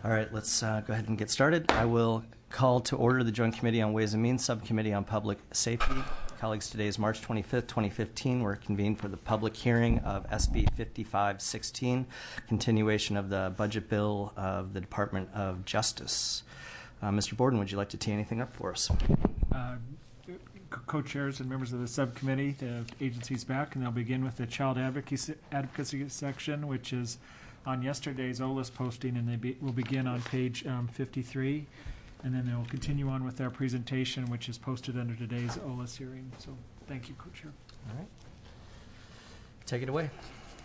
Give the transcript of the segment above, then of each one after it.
All right, let's go ahead and get started. I will call to order the Joint Committee on Ways and Means Subcommittee on Public Safety. Colleagues, today is March 25th, 2015. We're convened for the public hearing of SB 5516, continuation of the budget bill of the Department of Justice. Mr. Borden, would you like to tee anything up for us? Co-chairs and members of the subcommittee, the agency's back, and they'll begin with the child advocacy section, which is on yesterday's OLIS posting, and they will begin on page 53, and then they will continue on with their presentation, which is posted under today's OLIS hearing. So thank you, Co-Chair. All right. Take it away.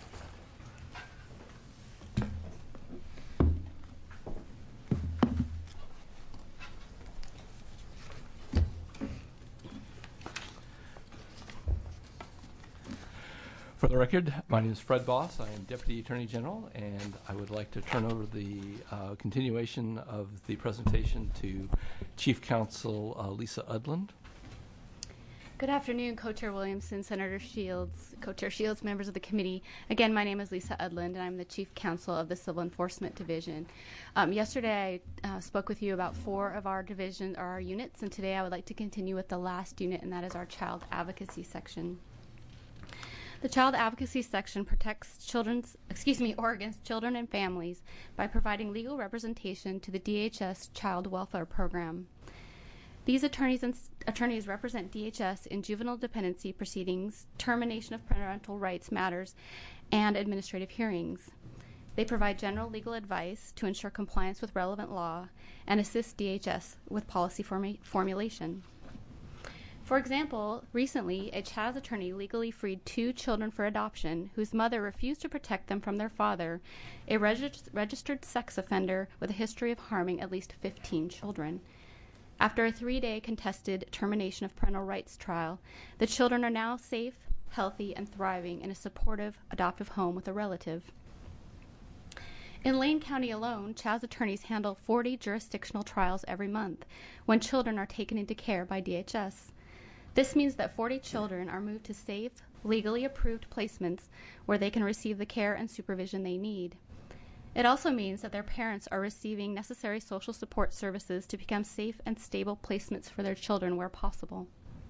For the record, my name is Fred Boss. I am Deputy Attorney General, and I would like to turn over the continuation of the presentation to Chief Counsel Lisa Udland. Good afternoon, Co-Chair Williamson, Senator Shields, Co-Chair Shields, members of the committee. Again, my name is Lisa Udland, and I'm the Chief Counsel of the Civil Enforcement Division. Yesterday, I spoke with you about 4 of our divisions, or our units, and today I would like to continue with the last unit, and that is our Child Advocacy section. The Child Advocacy section protects Oregon's children and families by providing legal representation to the DHS Child Welfare Program. These attorneys represent DHS in juvenile dependency proceedings, termination of parental rights matters, and administrative hearings. They provide general legal advice to ensure compliance with relevant law and assist DHS with policy formulation. For example, recently, a CHAZ attorney legally freed 2 children for adoption whose mother refused to protect them from their father, a registered sex offender with a history of harming at least 15 children. After a 3-day contested termination of parental rights trial, the children are now safe, healthy, and thriving in a supportive adoptive home with a relative. In Lane County alone, CHAZ attorneys handle 40 jurisdictional trials every month when children are taken into care by DHS. This means that 40 children are moved to safe, legally approved placements where they can receive the care and supervision they need. It also means that their parents are receiving necessary social support services to become safe and stable placements for their children where possible.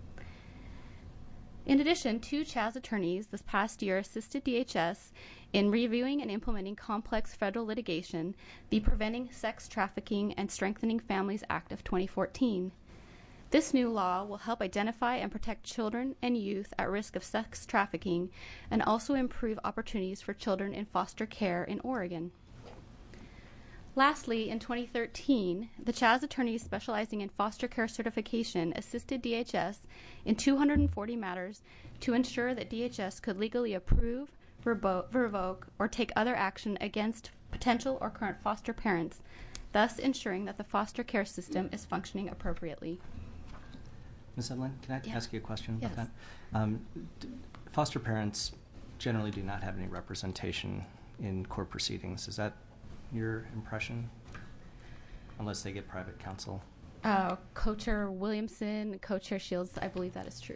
In addition, 2 CHAZ attorneys this past year assisted DHS in reviewing and implementing complex federal litigation, the Preventing Sex Trafficking and Strengthening Families Act of 2014. This new law will help identify and protect children and youth at risk of sex trafficking and also improve opportunities for children in foster care in Oregon. Lastly, in 2013, the CHAZ attorneys specializing in foster care certification assisted DHS in 240 matters to ensure that DHS could legally approve, revoke, or take other action against potential or current foster parents, thus ensuring that the foster care system is functioning appropriately. Ms. Udland, can I ask you a question about Yes. that? Foster parents generally do not have any representation in court proceedings. Is that your impression? Unless they get private counsel? Co-Chair Williamson, Co-Chair Shields, I believe that is true.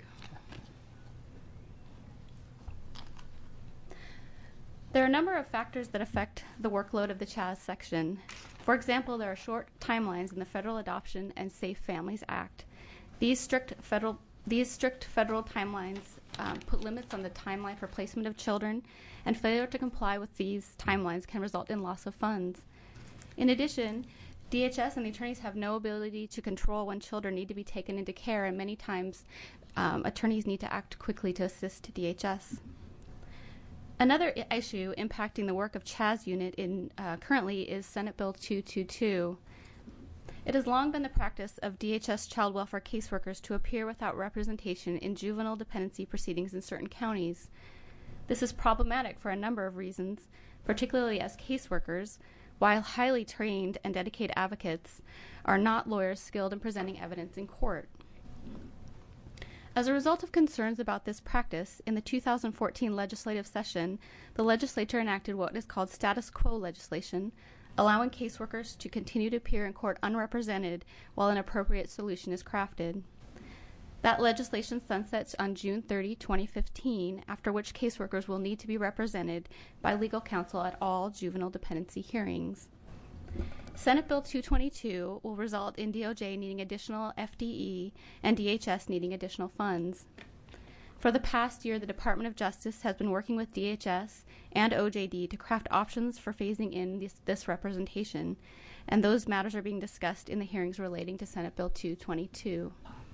There are a number of factors that affect the workload of the CHAZ section. For example, there are short timelines in the Federal Adoption and Safe Families Act. These strict federal timelines put limits on the timeline for placement of children, and failure to comply with these timelines can result in loss of funds. In addition, DHS and the attorneys have no ability to control when children need to be taken into care, and many times attorneys need to act quickly to assist DHS. Another issue impacting the work of CHAZ unit currently is Senate Bill 222. It has long been the practice of DHS child welfare caseworkers to appear without representation in juvenile dependency proceedings in certain counties. This is problematic for a number of reasons, particularly as caseworkers, while highly trained and dedicated advocates, are not lawyers skilled in presenting evidence in court. As a result of concerns about this practice, in the 2014 legislative session, the legislature enacted what is called status quo legislation, allowing caseworkers to continue to appear in court unrepresented while an appropriate solution is crafted. That legislation sunsets on June 30, 2015, after which caseworkers will need to be represented by legal counsel at all juvenile dependency hearings. Senate Bill 222 will result in DOJ needing additional FDE and DHS needing additional funds. For the past year, the Department of Justice has been working with DHS and OJD to craft options for phasing in this representation, and those matters are being discussed in the hearings relating to Senate Bill 222.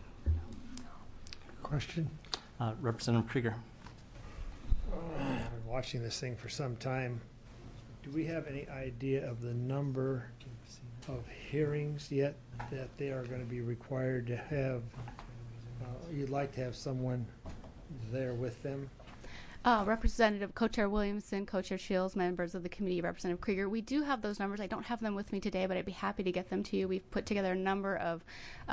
Question? Representative Krieger. I've been watching this thing for some time. Do we have any idea of the number of hearings yet that they are going to be required to have? You'd like to have someone there with them? Representative Co-Chair Williamson, Co-Chair Shields, members of the committee, Representative Krieger. We do have those numbers. I don't have them with me today, but I'd be happy to get them to you. We've put together a number of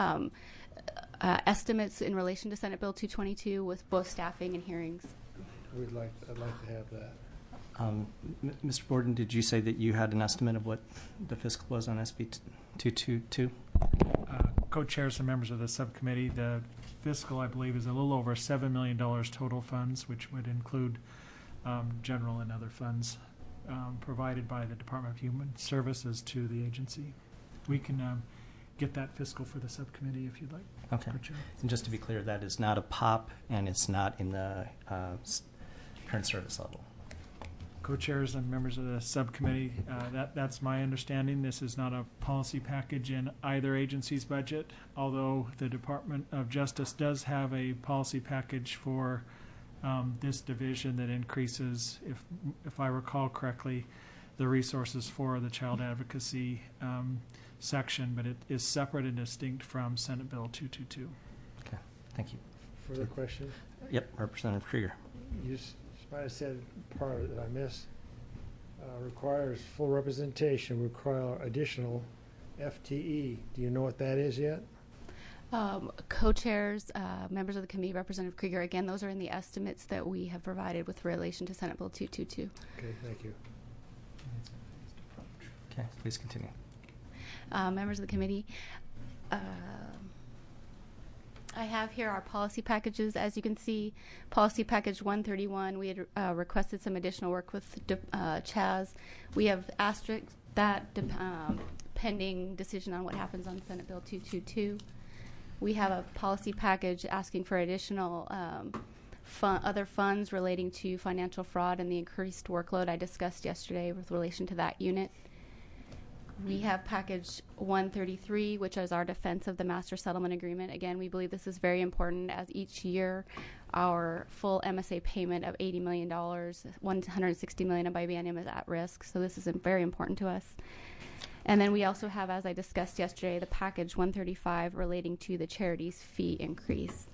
estimates in relation to Senate Bill 222 with both staffing and hearings. I'd like to have that. Mr. Borden, did you say that you had an estimate of what the fiscal was on SB 222? Co-chairs and members of the subcommittee, the fiscal, I believe, is a little over $7 million total funds, which would include general and other funds provided by the Department of Human Services to the agency. We can get that fiscal for the subcommittee if you'd like. Okay. And just to be clear, that is not a POP, and it's not in the current service level. Co-chairs and members of the subcommittee, that's my understanding. This is not a policy package in either agency's budget, although the Department of Justice does have a policy package for this division that increases, if I recall correctly, the resources for the child advocacy section, but it is separate and distinct from Senate Bill 222. Okay, thank you. Further question? Yep, Representative Krieger. You just might have said part of it that I missed. Requires full representation, require additional FTE. Do you know what that is yet? Co-chairs, members of the committee, Representative Krieger, again, those are in the estimates that we have provided with relation to Senate Bill 222. Okay, thank you. Okay, please continue. Members of the committee, I have here our policy packages. As you can see, policy package 131, we had requested some additional work with Chaz. We have asterisk that pending decision on what happens on Senate Bill 222. We have a policy package asking for additional other funds relating to financial fraud and the increased workload I discussed yesterday with relation to that unit. We have package 133, which is our defense of the master settlement agreement. Again, we believe this is very important, as each year our full MSA payment of $80 million, $160 million of biennium is at risk. So this is very important to us. And then we also have, as I discussed yesterday, the package 135 relating to the charities fee increase.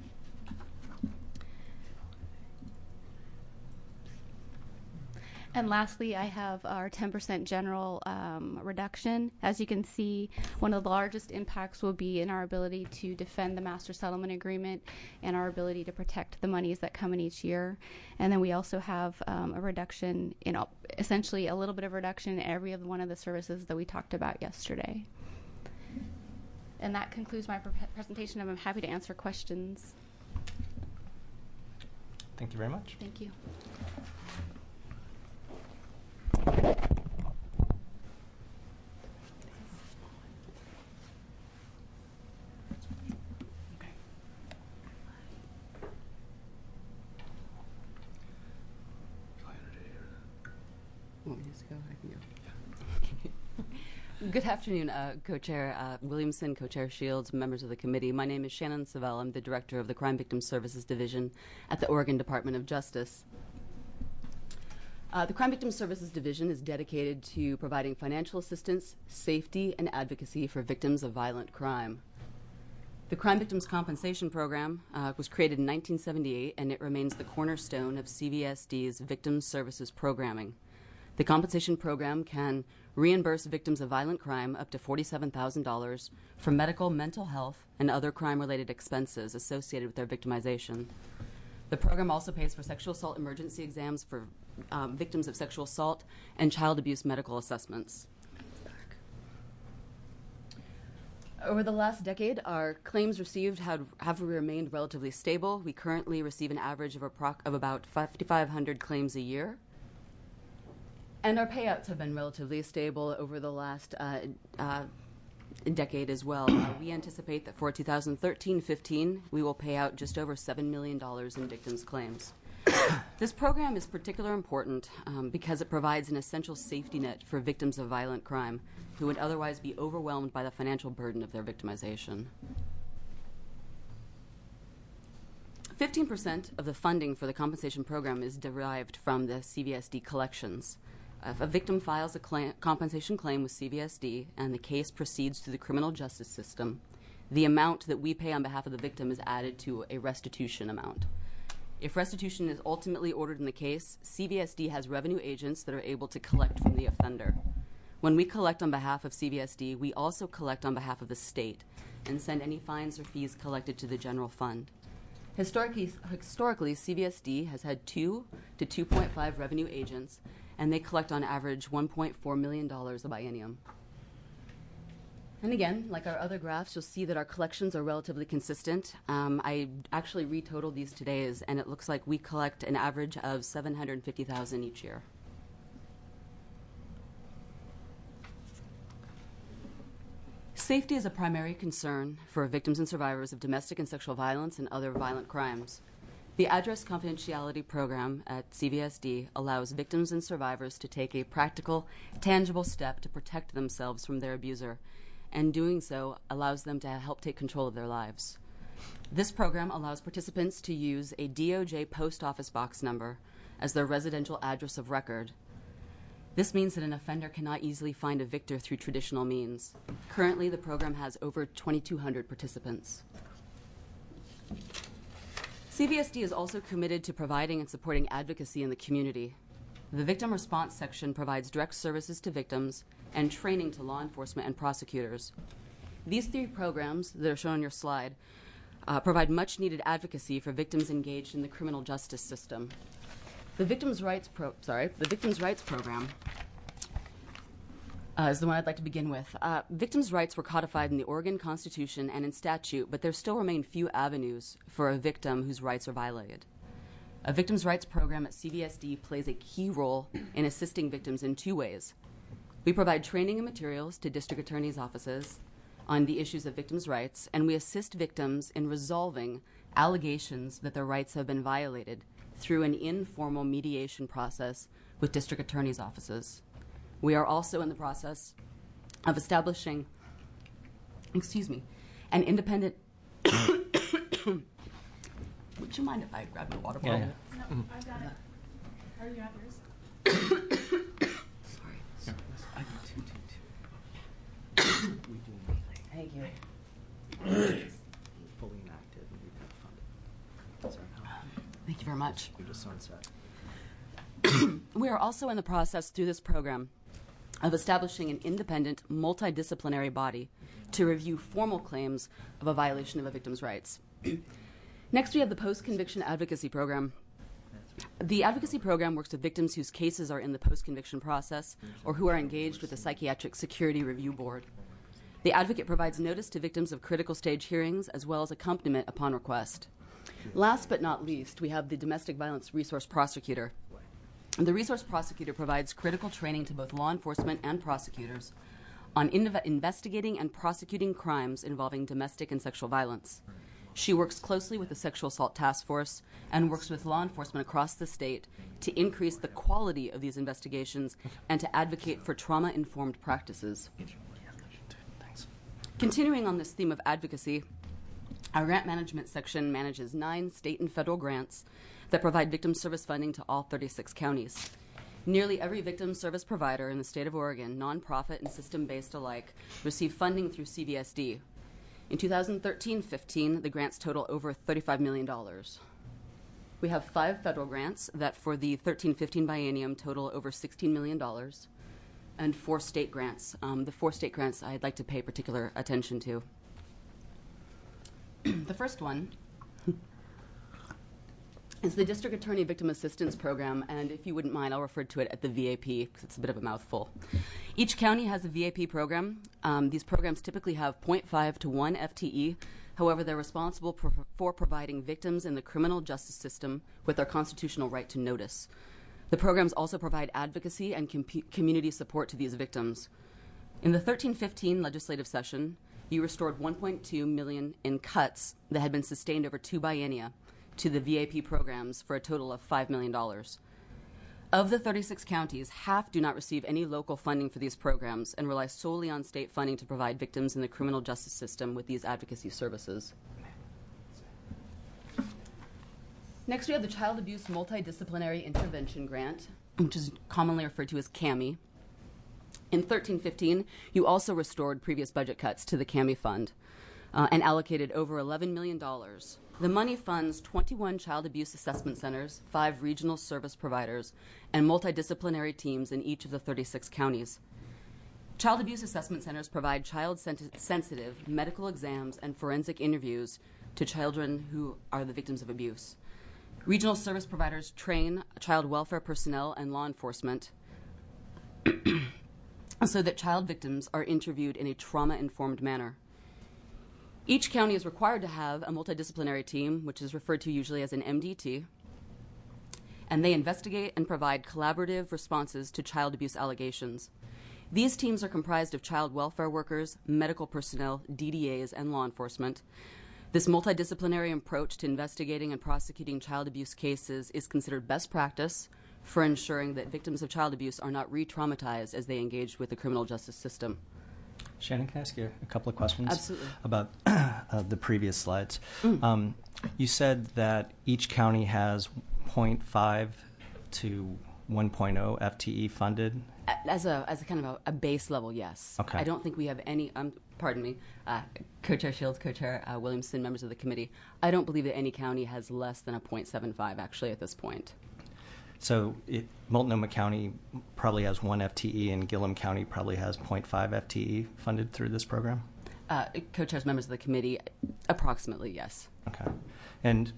And lastly, I have our 10% general reduction. As you can see, one of the largest impacts will be in our ability to defend the master settlement agreement and our ability to protect the monies that come in each year. And then we also have a reduction in essentially a little bit of reduction in every one of the services that we talked about yesterday. And that concludes my presentation. I'm happy to answer questions. Thank you very much. Thank you. Want me to go? I can go. Good afternoon, Co-Chair Williamson, Co-Chair Shields, members of the committee. My name is Shannon Savell. I'm the Director of the Crime Victim Services Division at the Oregon Department of Justice. The Crime Victim Services Division is dedicated to providing financial assistance, safety, and advocacy for victims of violent crime. The Crime Victims Compensation Program was created in 1978, and it remains the cornerstone of CVSD's Victim Services Programming. The compensation program can reimburse victims of violent crime up to $47,000 for medical, mental health, and other crime-related expenses associated with their victimization. The program also pays for sexual assault emergency exams for victims of sexual assault and child abuse medical assessments. Over the last decade, our claims received have remained relatively stable. We currently receive an average of about 5,500 claims a year. And our payouts have been relatively stable over the last decade as well. We anticipate that for 2013-15, we will pay out just over $7 million in victims' claims. This program is particularly important because it provides an essential safety net for victims of violent crime who would otherwise be overwhelmed by the financial burden of their victimization. 15% of the funding for the compensation program is derived from the CVSD collections. If a victim files a compensation claim with CVSD and the case proceeds through the criminal justice system, the amount that we pay on behalf of the victim is added to a restitution amount. If restitution is ultimately ordered in the case, CVSD has revenue agents that are able to collect from the offender. When we collect on behalf of CVSD, we also collect on behalf of the state and send any fines or fees collected to the general fund. Historically, CVSD has had 2 to 2.5 revenue agents, and they collect on average $1.4 million a biennium. And again, like our other graphs, you'll see that our collections are relatively consistent. I actually retotaled these today, and it looks like we collect an average of $750,000 each year. Safety is a primary concern for victims and survivors of domestic and sexual violence and other violent crimes. The Address Confidentiality Program at CVSD allows victims and survivors to take a practical, tangible step to protect themselves from their abuser, and doing so allows them to help take control of their lives. This program allows participants to use a DOJ post office box number as their residential address of record. This means that an offender cannot easily find a victor through traditional means. Currently, the program has over 2,200 participants. CVSD is also committed to providing and supporting advocacy in the community. The Victim Response Section provides direct services to victims and training to law enforcement and prosecutors. These 3 programs that are shown on your slide provide much-needed advocacy for victims engaged in the criminal justice system. The Victims' Rights Program is the one I'd like to begin with. Victims' rights were codified in the Oregon Constitution and in statute, but there still remain few avenues for a victim whose rights are violated. A Victims' Rights Program at CVSD plays a key role in assisting victims in 2 ways. We provide training and materials to district attorneys' offices on the issues of victims' rights, and we assist victims in resolving allegations that their rights have been violated through an informal mediation process with district attorneys' offices. We are also in the process of establishing, an independent. Would you mind if I grab your water bottle? Yeah. No, I've got it. Are you at yours? Sorry. I do too. We do Thank you. fully enacted and we've had funded. Sorry, no. Thank you very much. We just sunset. We are also in the process through this program of establishing an independent, multidisciplinary body to review formal claims of a violation of a victim's rights. Next, we have the Post-Conviction Advocacy Program. The advocacy program works with victims whose cases are in the post-conviction process or who are engaged with the Psychiatric Security Review Board. The advocate provides notice to victims of critical stage hearings as well as accompaniment upon request. Last but not least, we have the Domestic Violence Resource Prosecutor. The resource prosecutor provides critical training to both law enforcement and prosecutors on investigating and prosecuting crimes involving domestic and sexual violence. She works closely with the Sexual Assault Task Force and works with law enforcement across the state to increase the quality of these investigations and to advocate for trauma-informed practices. Continuing on this theme of advocacy, our grant management section manages 9 state and federal grants that provide victim service funding to all 36 counties. Nearly every victim service provider in the state of Oregon, nonprofit and system-based alike, receive funding through CVSD. In 2013-15, the grants total over $35 million. We have 5 federal grants that for the 13-15 biennium total over $16 million, and 4 state grants. The 4 state grants I'd like to pay particular attention to. The first one is the District Attorney Victim Assistance Program, and if you wouldn't mind, I'll refer to it at the VAP because it's a bit of a mouthful. Each county has a VAP program. These programs typically have 0.5 to 1 FTE. However, they're responsible for providing victims in the criminal justice system with their constitutional right to notice. The programs also provide advocacy and community support to these victims. In the 13-15 legislative session, you restored $1.2 million in cuts that had been sustained over 2 biennia to the VAP programs for a total of $5 million. Of the 36 counties, half do not receive any local funding for these programs and rely solely on state funding to provide victims in the criminal justice system with these advocacy services. Next, we have the Child Abuse Multidisciplinary Intervention Grant, which is commonly referred to as CAMI. In 13-15, you also restored previous budget cuts to the CAMI fund and allocated over $11 million. The money funds 21 child abuse assessment centers, 5 regional service providers, and multidisciplinary teams in each of the 36 counties. Child abuse assessment centers provide child-sensitive medical exams and forensic interviews to children who are the victims of abuse. Regional service providers train child welfare personnel and law enforcement so that child victims are interviewed in a trauma-informed manner. Each county is required to have a multidisciplinary team, which is referred to usually as an MDT, and they investigate and provide collaborative responses to child abuse allegations. These teams are comprised of child welfare workers, medical personnel, DDAs, and law enforcement. This multidisciplinary approach to investigating and prosecuting child abuse cases is considered best practice for ensuring that victims of child abuse are not re-traumatized as they engage with the criminal justice system. Shannon, can I ask you a couple of questions? Absolutely. About the previous slides? You said that each county has 0.5 to 1.0 FTE funded. As a kind of a base level, yes. Okay. I don't think we have any, pardon me, Co-Chair Shields, Co-Chair Williamson, members of the committee, I don't believe that any county has less than a 0.75 actually at this point. So Multnomah County probably has 1 FTE and Gillum County probably has 0.5 FTE funded through this program? Co-chairs, members of the committee, approximately, yes. Okay. And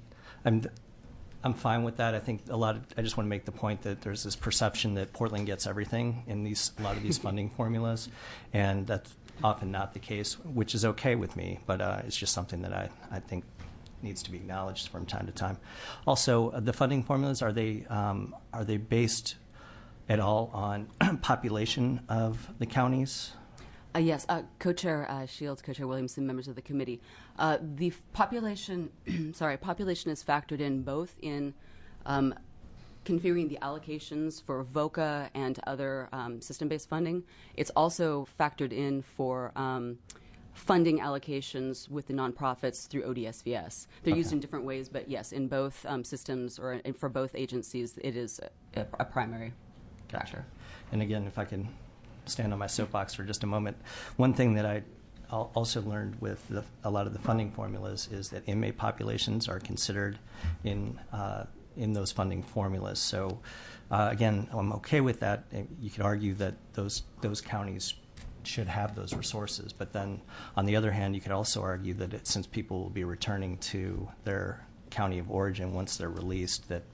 I'm fine with that. I think I just want to make the point that there's this perception that Portland gets everything in a lot of these funding formulas, and that's often not the case, which is okay with me, but it's just something that I think needs to be acknowledged from time to time. Also, the funding formulas, are they based at all on population of the counties? Yes, Co-Chair Shields, Co-Chair Williamson, members of the committee. The population, population is factored in both in configuring the allocations for VOCA and other system-based funding. It's also factored in for funding allocations with the nonprofits through ODSVS. They're used in different ways, but yes, in both systems or for both agencies, it is a primary factor. And again, if I can stand on my soapbox for just a moment, one thing that I also learned with a lot of the funding formulas is that inmate populations are considered in those funding formulas. So again, I'm okay with that. You could argue that those counties should have those resources, but then on the other hand, you could also argue that since people will be returning to their county of origin once they're released, that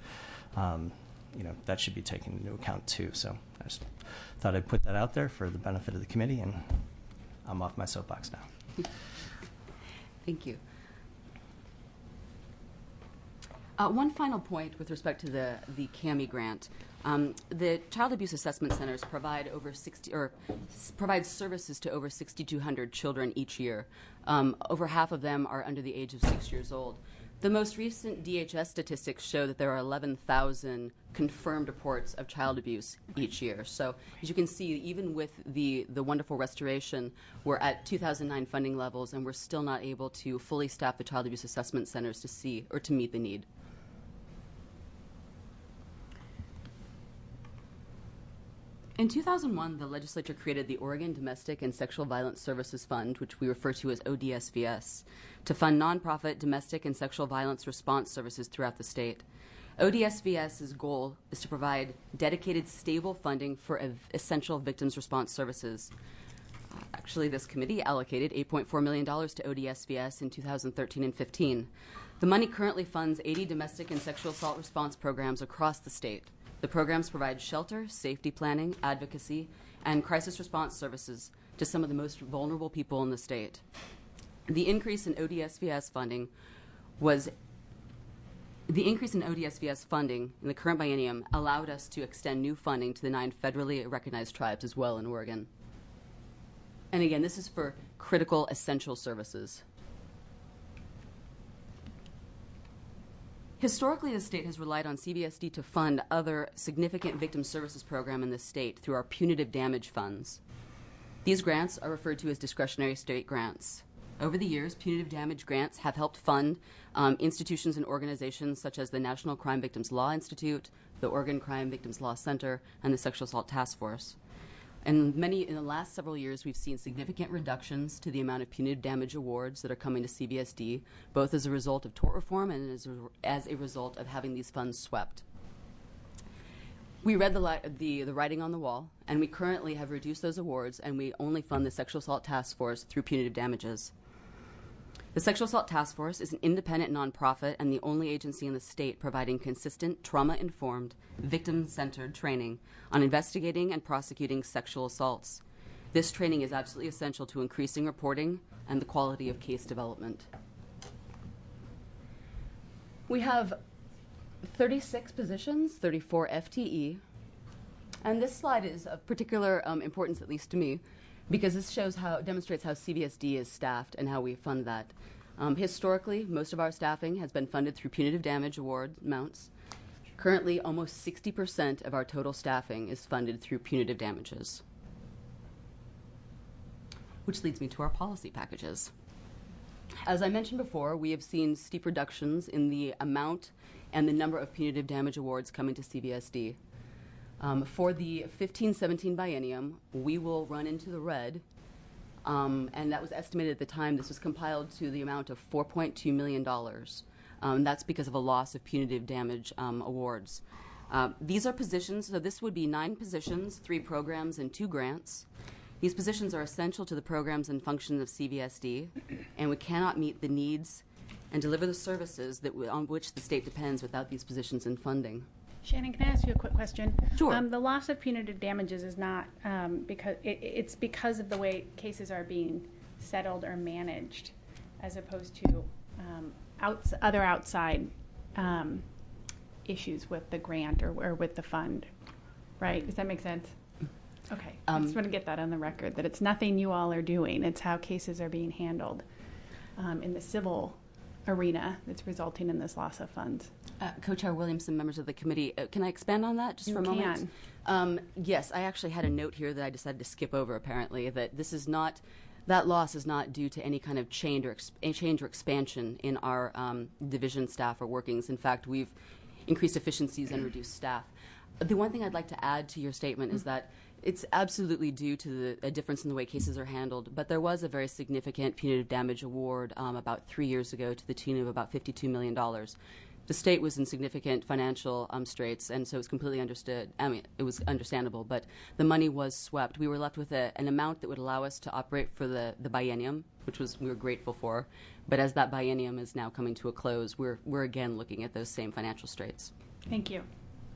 that should be taken into account too. So I just thought I'd put that out there for the benefit of the committee, and I'm off my soapbox now. Thank you. One final point with respect to the CAMI grant. The Child Abuse Assessment Centers provide provide services to over 6,200 children each year. Over half of them are under the age of 6 years old. The most recent DHS statistics show that there are 11,000 confirmed reports of child abuse each year. So as you can see, even with the wonderful restoration, we're at 2009 funding levels, and we're still not able to fully staff the Child Abuse Assessment Centers to meet the need. In 2001, the legislature created the Oregon Domestic and Sexual Violence Services Fund, which we refer to as ODSVS, to fund nonprofit domestic and sexual violence response services throughout the state. ODSVS's goal is to provide dedicated, stable funding for essential victims response services. Actually, this committee allocated $8.4 million to ODSVS in 2013 and 15. The money currently funds 80 domestic and sexual assault response programs across the state. The programs provide shelter, safety planning, advocacy, and crisis response services to some of the most vulnerable people in the state. The increase in ODSVS funding was The increase in ODSVS funding in the current biennium allowed us to extend new funding to the 9 federally recognized tribes as well in Oregon. And again, this is for critical, essential services. Historically, the state has relied on CVSD to fund other significant victim services program in the state through our punitive damage funds. These grants are referred to as discretionary state grants. Over the years, punitive damage grants have helped fund institutions and organizations such as the National Crime Victims Law Institute, the Oregon Crime Victims Law Center, and the Sexual Assault Task Force. And in the last several years, we've seen significant reductions to the amount of punitive damage awards that are coming to CVSD, both as a result of tort reform and as a result of having these funds swept. We read the writing on the wall, and we currently have reduced those awards, and we only fund the Sexual Assault Task Force through punitive damages. The Sexual Assault Task Force is an independent nonprofit and the only agency in the state providing consistent, trauma-informed, victim-centered training on investigating and prosecuting sexual assaults. This training is absolutely essential to increasing reporting and the quality of case development. We have 36 positions, 34 FTE, and this slide is of particular importance, at least to me, because this demonstrates how CVSD is staffed and how we fund that. Historically, most of our staffing has been funded through punitive damage award amounts. Currently, almost 60% of our total staffing is funded through punitive damages. Which leads me to our policy packages. As I mentioned before, we have seen steep reductions in the amount and the number of punitive damage awards coming to CVSD. For the 15-17 biennium, we will run into the red, and that was estimated at the time. This was compiled to the amount of $4.2 million. That's because of a loss of punitive damage awards. These are positions, so this would be 9 positions, 3 programs, and 2 grants. These positions are essential to the programs and functions of CVSD, and we cannot meet the needs and deliver the services on which the state depends without these positions and funding. Shannon, can I ask you a quick question? Sure. The loss of punitive damages is not because it's because of the way cases are being settled or managed, as opposed to other outside issues with the grant or with the fund, right? Does that make sense? Okay. I just want to get that on the record, that it's nothing you all are doing. It's how cases are being handled in the civil arena that's resulting in this loss of funds. Co-Chair Williamson, members of the committee, can I expand on that just for a moment? Yes, I actually had a note here that I decided to skip over, apparently, that that loss is not due to any kind of change or expansion in our division staff or workings. In fact, we've increased efficiencies and reduced staff. The one thing I'd like to add to your statement is that it's absolutely due to a difference in the way cases are handled, but there was a very significant punitive damage award about 3 years ago to the tune of about $52 million. The state was in significant financial straits, and so it was completely understood. I mean, it was understandable, but the money was swept. We were left with an amount that would allow us to operate for the biennium, which we were grateful for. But as that biennium is now coming to a close, we're again looking at those same financial straits. Thank you.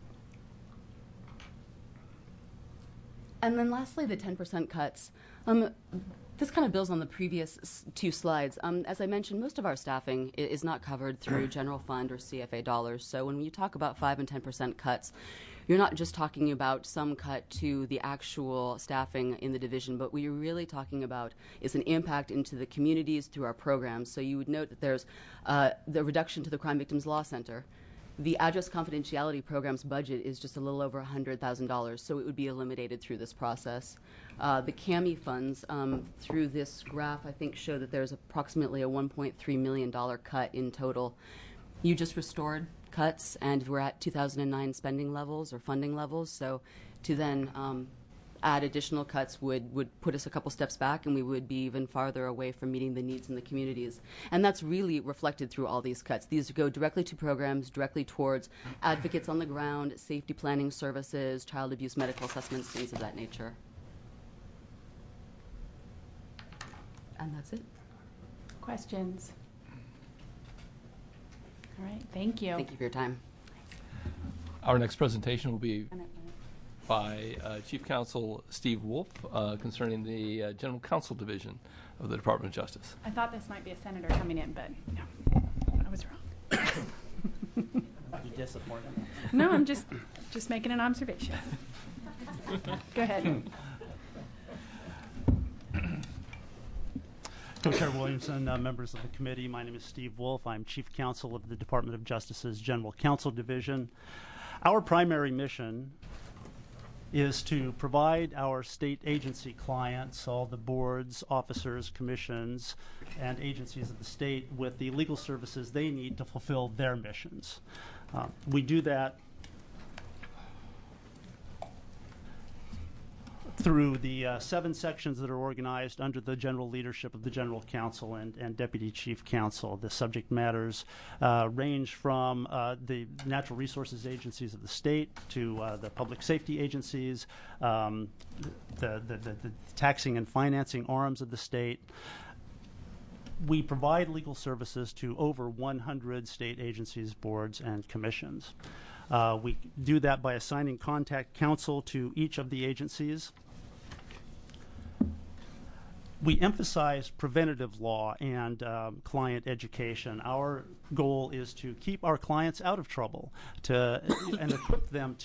And then lastly, the 10% cuts. This kind of builds on the previous 2 slides. As I mentioned, most of our staffing is not covered through general fund or CFA dollars. So when you talk about 5 and 10% cuts, you're not just talking about some cut to the actual staffing in the division, but what you're really talking about is an impact into the communities through our programs. So you would note that there's the reduction to the Crime Victims Law Center. The address confidentiality program's budget is just a little over $100,000, so it would be eliminated through this process. The CAMI funds, through this graph, I think show that there's approximately a $1.3 million cut in total. You just restored cuts, and we're at 2009 spending levels or funding levels, so to then add additional cuts would put us a couple steps back, and we would be even farther away from meeting the needs in the communities. And that's really reflected through all these cuts. These go directly to programs, directly towards advocates on the ground, safety planning services, child abuse medical assessments, things of that nature. And that's it. Questions? All right. Thank you. Thank you for your time. Our next presentation will be by Chief Counsel Steve Wolf concerning the General Counsel Division of the Department of Justice. I thought this might be a senator coming in, but no, I was wrong. You disappointed. No, I'm just making an observation. Go ahead. Co-Chair Williamson, members of the committee, my name is Steve Wolf. I'm Chief Counsel of the Department of Justice's General Counsel Division. Our primary mission is to provide our state agency clients, all the boards, officers, commissions, and agencies of the state with the legal services they need to fulfill their missions. We do that through the 7 sections that are organized under the general leadership of the General Counsel and Deputy Chief Counsel. The subject matters range from the natural resources agencies of the state to the public safety agencies, the taxing and financing arms of the state. We provide legal services to over 100 state agencies, boards, and commissions. We do that by assigning contact counsel to each of the agencies. We emphasize preventative law and client education. Our goal is to keep our clients out of trouble and equip them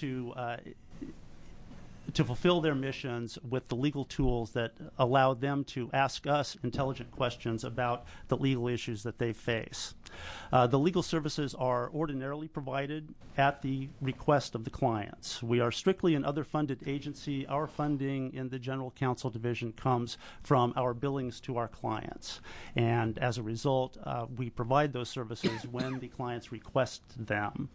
to fulfill their missions with the legal tools that allow them to ask us intelligent questions about the legal issues that they face. The legal services are ordinarily provided at the request of the clients. We are strictly an other-funded agency. Our funding in the General Counsel Division comes from our billings to our clients. And as a result, we provide those services when the clients request them.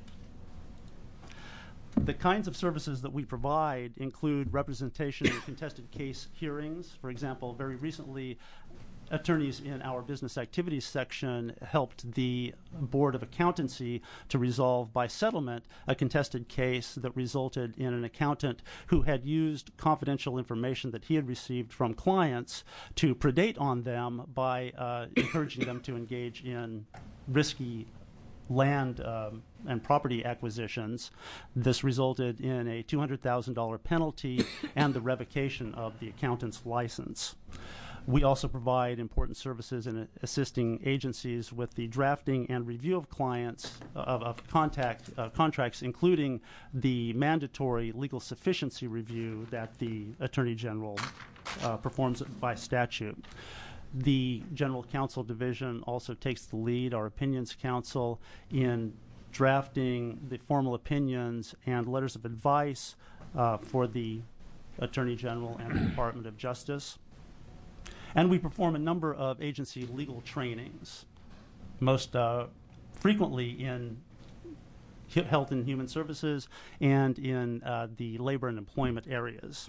The kinds of services that we provide include representation in contested case hearings. For example, very recently, attorneys in our business activities section helped the Board of Accountancy to resolve by settlement a contested case that resulted in an accountant who had used confidential information that he had received from clients to predate on them by encouraging them to engage in risky land and property acquisitions. This resulted in a $200,000 penalty and the revocation of the accountant's license. We also provide important services in assisting agencies with the drafting and review of contracts, including the mandatory legal sufficiency review that the Attorney General performs by statute. The General Counsel Division also takes the lead, our Opinions Council, in drafting the formal opinions and letters of advice for the Attorney General and the Department of Justice. And we perform a number of agency legal trainings, most frequently in health and human services and in the labor and employment areas.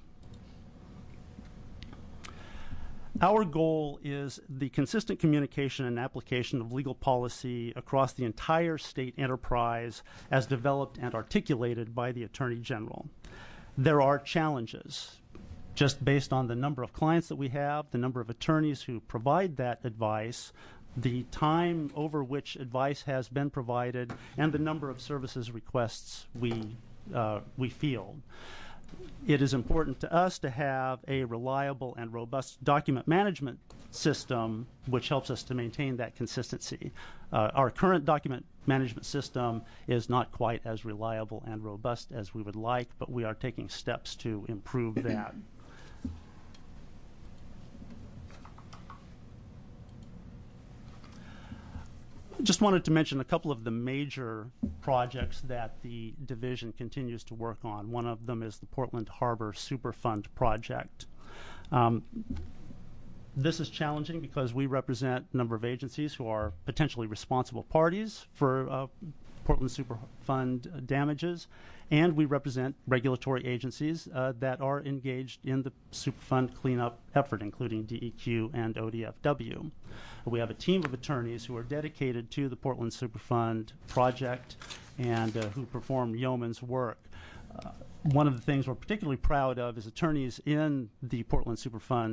Our goal is the consistent communication and application of legal policy across the entire state enterprise as developed and articulated by the Attorney General. There are challenges just based on the number of clients that we have, the number of attorneys who provide that advice, the time over which advice has been provided, and the number of services requests we field. It is important to us to have a reliable and robust document management system which helps us to maintain that consistency. Our current document management system is not quite as reliable and robust as we would like, but we are taking steps to improve that. Just wanted to mention a couple of the major projects that the division continues to work on. One of them is the Portland Harbor Superfund project. This is challenging because we represent a number of agencies who are potentially responsible parties for Portland Superfund damages, and we represent regulatory agencies that are engaged in the Superfund cleanup effort, including DEQ and ODFW. We have a team of attorneys who are dedicated to the Portland Superfund project and who perform yeoman's work. One of the things we're particularly proud of is attorneys in the Portland Superfund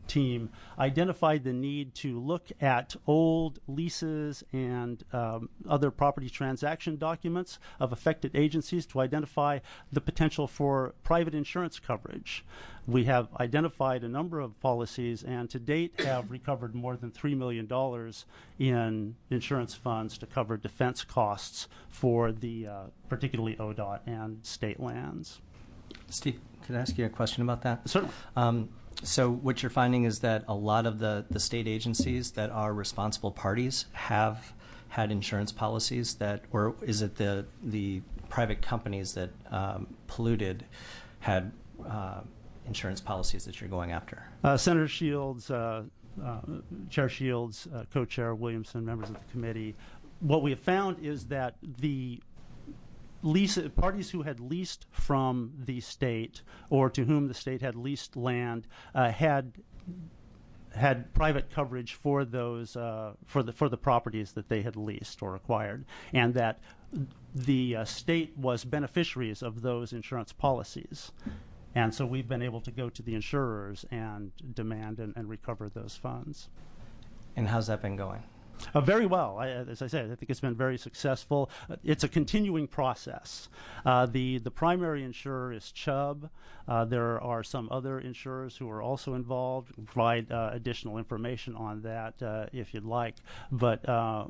team identified the need to look at old leases and other property transaction documents of affected agencies to identify the potential for private insurance coverage. We have identified a number of policies and to date have recovered more than $3 million in insurance funds to cover defense costs for the particularly ODOT and state lands. Steve, could I ask you a question about that? Certainly. So what you're finding is that a lot of the state agencies that are responsible parties have had insurance policies that, or is it the private companies that polluted had insurance policies that you're going after? Senator Shields, Chair Shields, Co-Chair Williamson, members of the committee, what we have found is that the parties who had leased from the state or to whom the state had leased land had private coverage for those for the properties that they had leased or acquired, and that the state was beneficiaries of those insurance policies. And so we've been able to go to the insurers and demand and recover those funds. And how's that been going? Very well. As I said, I think it's been very successful. It's a continuing process. The primary insurer is Chubb. There are some other insurers who are also involved. We'll provide additional information on that if you'd like. But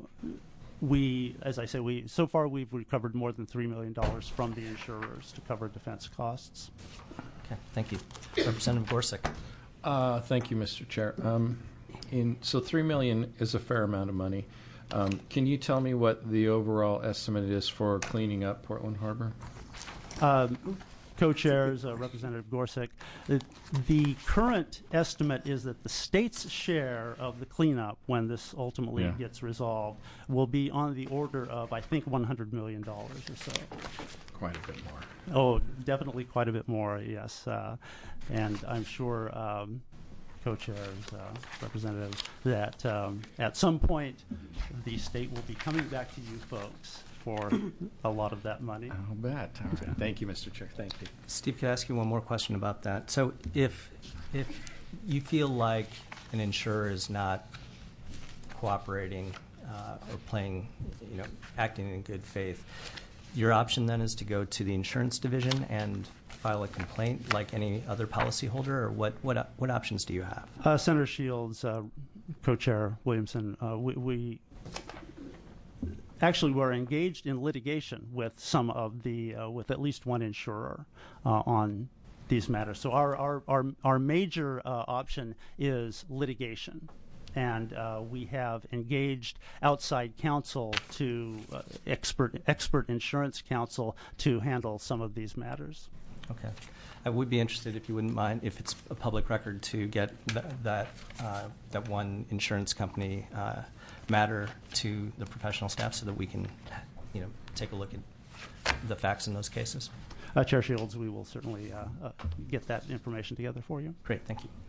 as I say, so far we've recovered more than $3 million from the insurers to cover defense costs. Okay, thank you. Representative Gorsuch. Thank you, Mr. Chair. So $3 million is a fair amount of money. Can you tell me what the overall estimate is for cleaning up Portland Harbor? Co-chairs, Representative Gorsuch, the current estimate is that the state's share of the cleanup, when this ultimately gets resolved, will be on the order of, I think, $100 million or so. Quite a bit more. Oh, definitely quite a bit more, yes. And I'm sure co-chairs, representatives, that at some point the state will be coming back to you folks for a lot of that money. I'll bet. All right. Thank you, Mr. Chair. Thank you. Steve, could I ask you one more question about that? So if you feel like an insurer is not cooperating or acting in good faith, your option then is to go to the insurance division and file a complaint like any other policyholder, or what options do you have? Senator Shields, co-chair Williamson, we actually were engaged in litigation with some of the with at least one insurer on these matters. So our major option is litigation. And we have engaged outside counsel to expert insurance counsel to handle some of these matters. Okay. I would be interested, if you wouldn't mind, if it's a public record, to get that one insurance company matter to the professional staff so that we can, take a look at the facts in those cases. Chair Shields, we will certainly get that information together for you. Great. Thank you.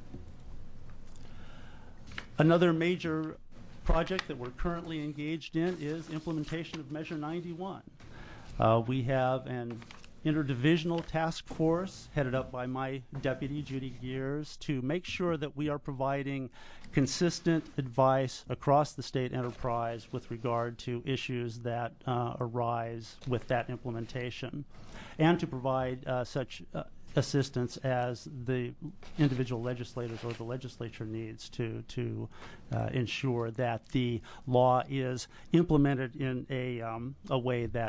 Another major project that we're currently engaged in is implementation of Measure 91. We have an interdivisional task force headed up by my deputy, Judy Gears, to make sure that we are providing consistent advice across the state enterprise with regard to issues that arise with that implementation, and to provide such assistance as the individual legislators or the legislature needs to ensure that the law is implemented in a way that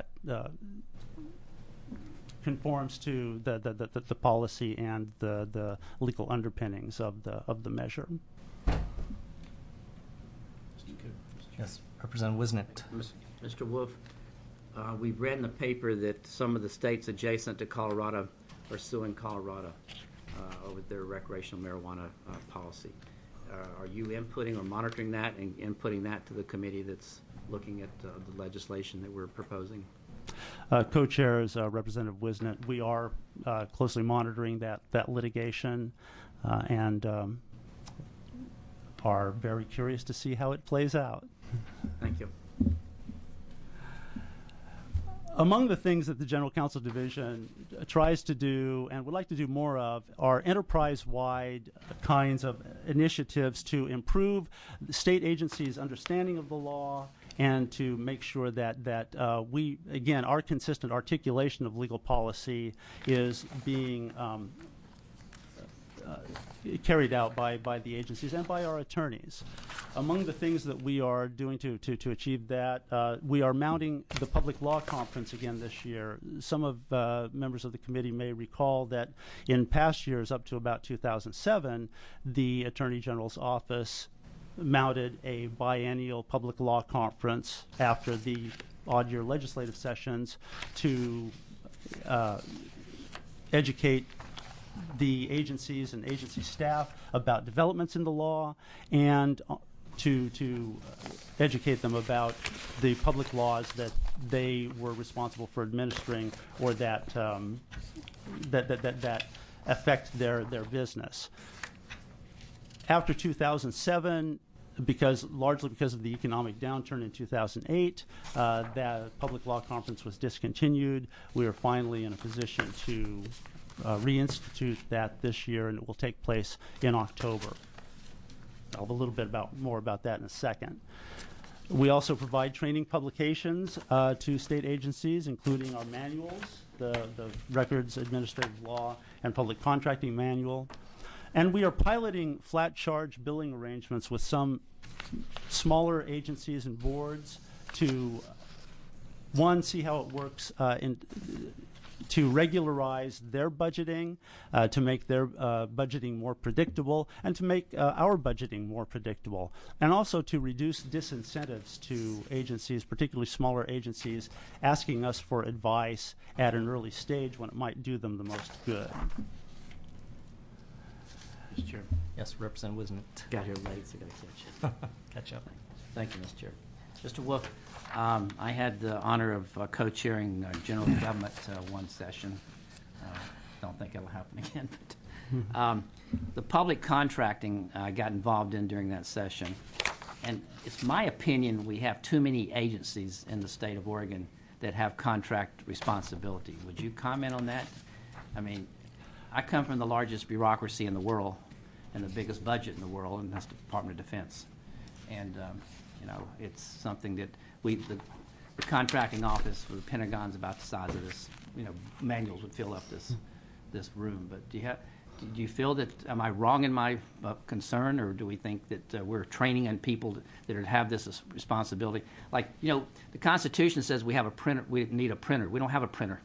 conforms to the policy and the legal underpinnings of the measure. Yes, Representative Wisnett. Mr. Wolf, we've read in the paper that some of the states adjacent to Colorado are suing Colorado over their recreational marijuana policy. Are you inputting or monitoring that and inputting that to the committee that's looking at the legislation that we're proposing? Co-chairs, Representative Wisnett, we are closely monitoring that litigation and are very curious to see how it plays out. Thank you. Among the things that the General Counsel Division tries to do and would like to do more of are enterprise-wide kinds of initiatives to improve the state agencies' understanding of the law and to make sure that we, again, our consistent articulation of legal policy is being carried out by the agencies and by our attorneys. Among the things that we are doing to achieve that, we are mounting the Public Law Conference again this year. Some of members of the committee may recall that in past years, up to about 2007, the Attorney General's office mounted a biennial public law conference after the odd-year legislative sessions to educate the agencies and agency staff about developments in the law and to educate them about the public laws that they were responsible for administering or that affect their business. After 2007, largely because of the economic downturn in 2008, that public law conference was discontinued. We are finally in a position to reinstitute that this year, and it will take place in October. I'll have a little bit more about that in a second. We also provide training publications to state agencies, including our manuals, the Records Administrative Law and Public Contracting Manual. And we are piloting flat charge billing arrangements with some smaller agencies and boards to, one, see how it works to regularize their budgeting, to make their budgeting more predictable, and to make our budgeting more predictable, and also to reduce disincentives to agencies, particularly smaller agencies, asking us for advice at an early stage when it might do them the most good. Mr. Chair. Yes, Representative Wisnett. Got here late, so I got to Catch up. Thank you, Mr. Chair. Mr. Wolf, I had the honor of co-chairing General Government one session. Don't think it'll happen again. But the public contracting I got involved in during that session. And it's my opinion we have too many agencies in the state of Oregon that have contract responsibility. Would you comment on that? I mean, I come from the largest bureaucracy in the world and the biggest budget in the world, and that's the Department of Defense. And, it's something that the contracting office for the Pentagon's about the size of this, manuals would fill up this room. But do you feel that, am I wrong in my concern, or do we think that we're training in people that have this responsibility? Like, the Constitution says we have a printer, we need a printer. We don't have a printer.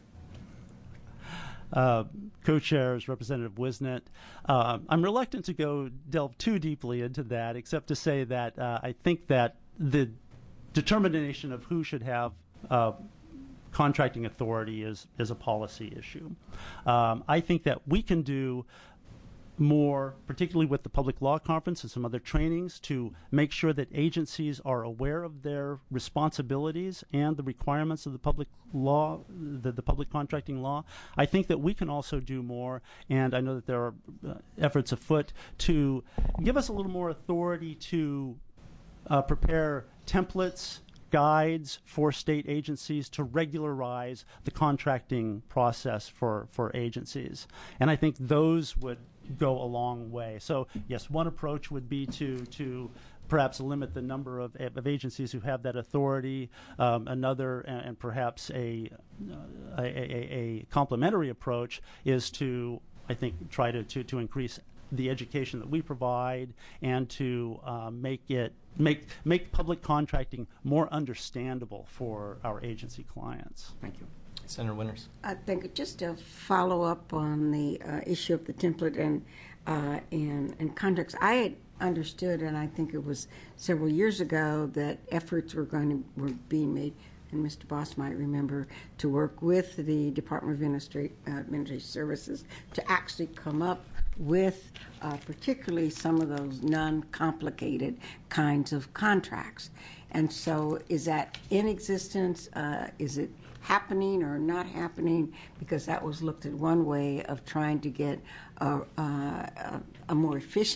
Co-chairs, Representative Wisnett. I'm reluctant to delve too deeply into that, except to say that I think that the determination of who should have contracting authority is a policy issue. I think that we can do more, particularly with the Public Law Conference and some other trainings, to make sure that agencies are aware of their responsibilities and the requirements of the public law, the public contracting law. I think that we can also do more, and I know that there are efforts afoot to give us a little more authority to prepare templates, guides for state agencies to regularize the contracting process for agencies. And I think those would go a long way. So, yes, one approach would be to perhaps limit the number of agencies who have that authority. Another, and perhaps a complementary approach, is to, I think, try to increase the education that we provide and to make public contracting more understandable for our agency clients. Thank you. Senator Winters. I think just to follow up on the issue of the template and contracts, I had understood, and I think it was several years ago, that efforts were being made, and Mr. Boss might remember, to work with the Department of Administrative Services to actually come up with particularly some of those non-complicated kinds of contracts. And so is that in existence? Is it happening or not happening? Because that was looked at one way of trying to get a more efficient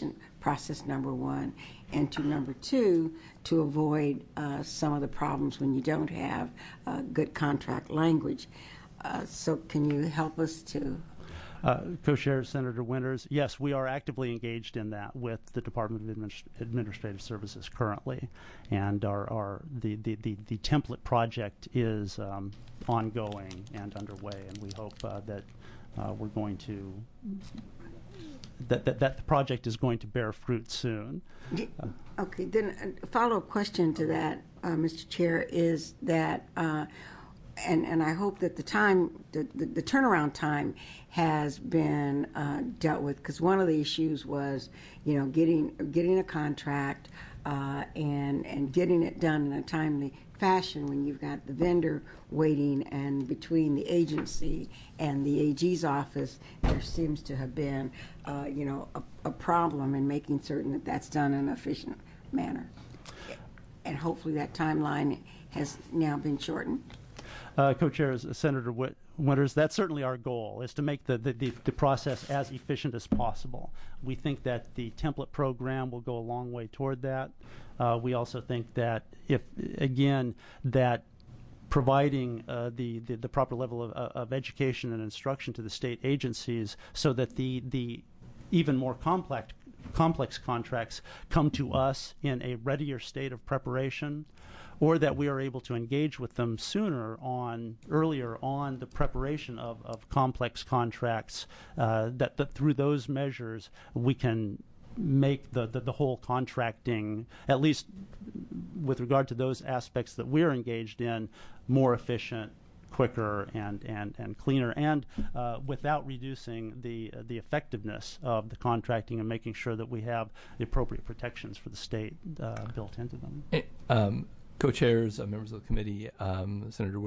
process, number one, and to number two, to avoid some of the problems when you don't have good contract language. So can you help us to... Co-Chair Senator Winters, yes, we are actively engaged in that with the Department of Administrative Services currently, and the template project is ongoing and underway, and we hope that we're going to that the project is going to bear fruit soon. Okay, then a follow-up question to that, Mr. Chair, is that. And I hope that the turnaround time has been dealt with, because one of the issues was, getting a contract and getting it done in a timely fashion when you've got the vendor waiting, and between the agency and the AG's office, there seems to have been, a problem in making certain that that's done in an efficient manner. And hopefully that timeline has now been shortened. Co-Chair Senator Winters, that's certainly our goal, is to make the process as efficient as possible. We think that the template program will go a long way toward that. We also think that that providing the proper level of education and instruction to the state agencies so that the even more complex contracts come to us in a readier state of preparation, or that we are able to engage with them earlier on the preparation of complex contracts, that through those measures we can make the whole contracting, at least with regard to those aspects that we're engaged in, more efficient, quicker, and cleaner, and without reducing the effectiveness of the contracting, and making sure that we have the appropriate protections for the state built into them. Co-chairs, members of the committee, Senator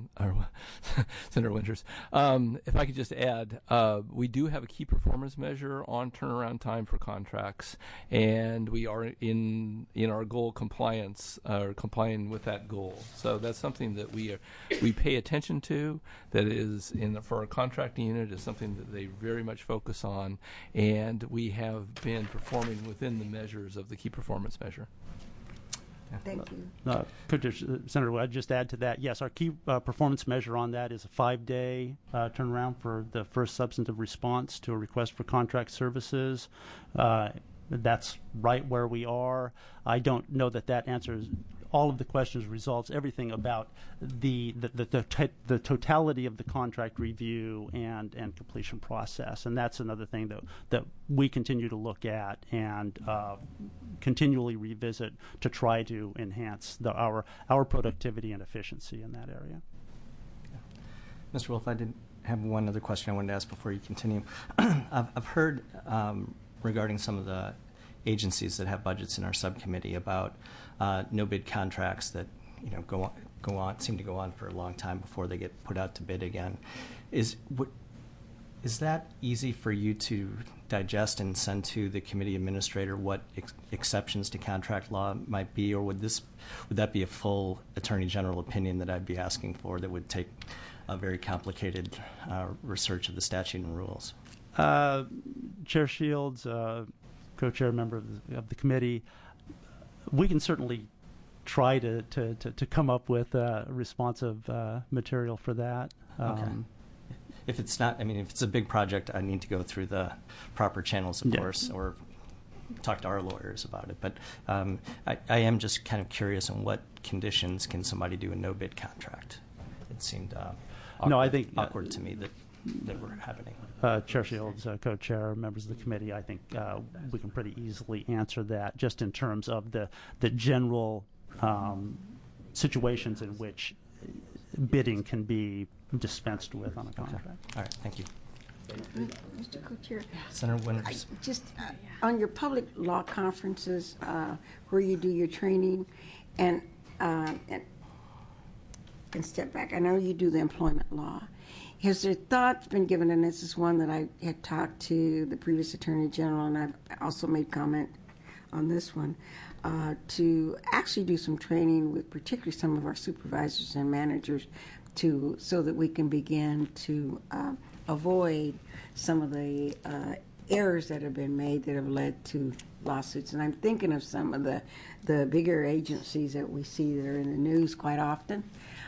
Winters, if I could just add, we do have a key performance measure on turnaround time for contracts, and we are in our goal compliance, or complying with that goal. So that's something that we pay attention to. That is, for our contracting unit, is something that they very much focus on, and we have been performing within the measures of the key performance measure. Thank you. Senator, I'd just add to that, yes, our key performance measure on that is a 5-day turnaround for the first substantive response to a request for contract services. That's right where we are. I don't know that answers all of the questions, resolves everything about the totality of the contract review and completion process, and that's another thing that we continue to look at and continually revisit to try to enhance our productivity and efficiency in that area. Mr. Wolf, I did have one other question I wanted to ask before you continue. I've heard regarding some of the agencies that have budgets in our subcommittee about no bid contracts that seem to go on for a long time before they get put out to bid again. Is that easy for you to digest and send to the committee administrator what exceptions to contract law might be, or would that be a full Attorney General opinion that I'd be asking for that would take a very complicated research of the statute and rules? Chair Shields, co-chair member of the committee, we can certainly try to come up with responsive material for that. Okay. If it's not, if it's a big project, I need to go through the proper channels, of course, or talk to our lawyers about it. But I am just kind of curious on what conditions can somebody do a no-bid contract. It seemed awkward to me that were happening. Chair Shields, co-chair, members of the committee, I think we can pretty easily answer that just in terms of the general situations in which bidding can be dispensed with on a contract. Okay. All right, thank you. Mr. Co-Chair, Senator Winters. Just on your public law conferences where you do your training and step back, I know you do the employment law. Has there thought been given, and this is one that I had talked to the previous Attorney General, and I've also made comment on this one, to actually do some training with particularly some of our supervisors and managers so that we can begin to avoid some of the errors that have been made that have led to lawsuits. And I'm thinking of some of the bigger agencies that we see that are in the news quite often,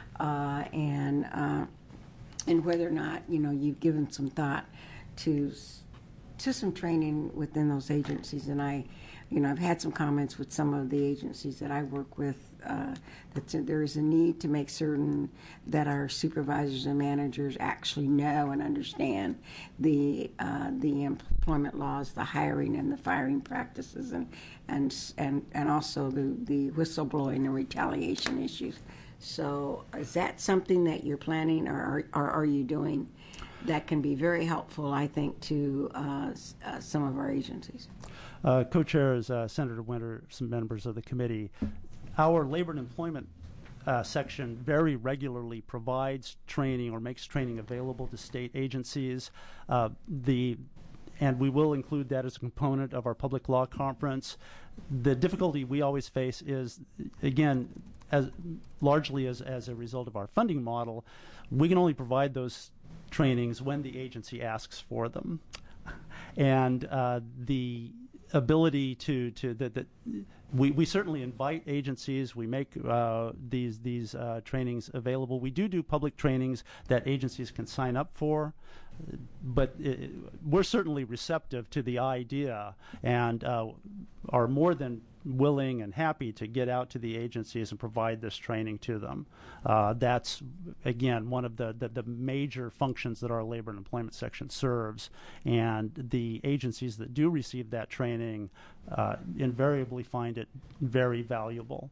and whether or not you've given some thought to some training within those agencies. And I've had some comments with some of the agencies that I work with that there is a need to make certain that our supervisors and managers actually know and understand the employment laws, the hiring and the firing practices, and also the whistleblowing and retaliation issues. So is that something that you're planning or are you doing that can be very helpful, I think, to some of our agencies? Co-chairs, Senator Winter, some members of the committee, our labor and employment section very regularly provides training or makes training available to state agencies. And we will include that as a component of our public law conference. The difficulty we always face is, again, largely as a result of our funding model, we can only provide those trainings when the agency asks for them. And the ability we certainly invite agencies. We make these trainings available. We do public trainings that agencies can sign up for, but we're certainly receptive to the idea and are more than willing and happy to get out to the agencies and provide this training to them. That's, again, one of the major functions that our labor and employment section serves. And the agencies that do receive that training invariably find it very valuable.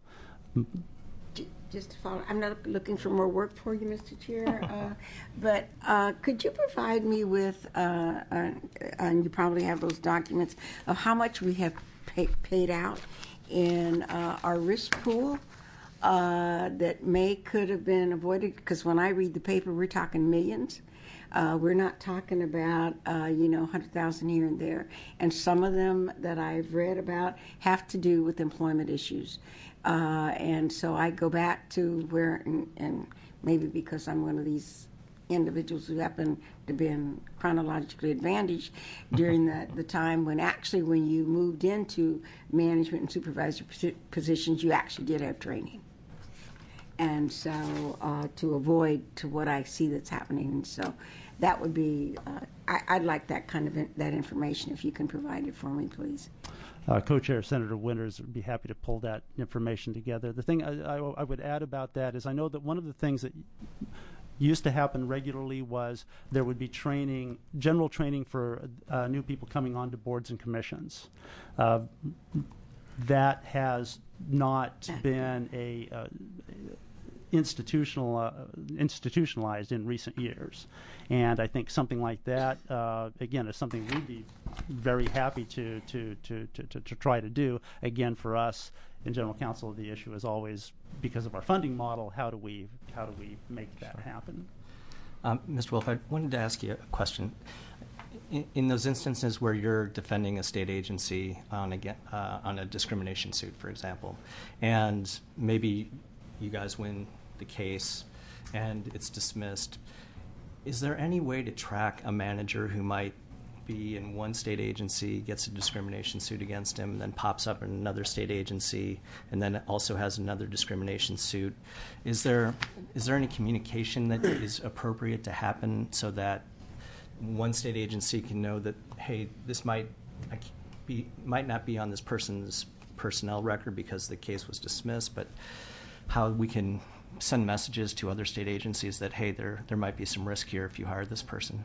Just to follow, I'm not looking for more work for you, Mr. Chair, but could you provide me with, and you probably have those documents, of how much we have paid out in our risk pool that could have been avoided? Because when I read the paper, we're talking millions. We're not talking about 100,000 here and there, and some of them that I've read about have to do with employment issues. And so I go back to where, and maybe because I'm one of these individuals who happen to be chronologically advantaged during the time when you moved into management and supervisor positions, you actually did have training. And so to avoid to what I see that's happening. And so that would be, I'd like that kind of that information if you can provide it for me, please. Co-chair Senator Winters would be happy to pull that information together. The thing I would add about that is I know that one of the things that used to happen regularly was there would be training, general training for new people coming onto boards and commissions. That has not been institutionalized in recent years. And I think something like that, again, is something we'd be very happy to try to do. Again, for us in General Counsel, the issue is always, because of our funding model, how do we make that happen? Mr. Wolf, I wanted to ask you a question. In those instances where you're defending a state agency on a discrimination suit, for example, and maybe you guys win the case and it's dismissed, is there any way to track a manager who might be in one state agency, gets a discrimination suit against him, and then pops up in another state agency, and then also has another discrimination suit? Is there any communication that is appropriate to happen so that one state agency can know that, hey, this might not be on this person's personnel record because the case was dismissed, but how we can send messages to other state agencies that, hey, there might be some risk here if you hire this person?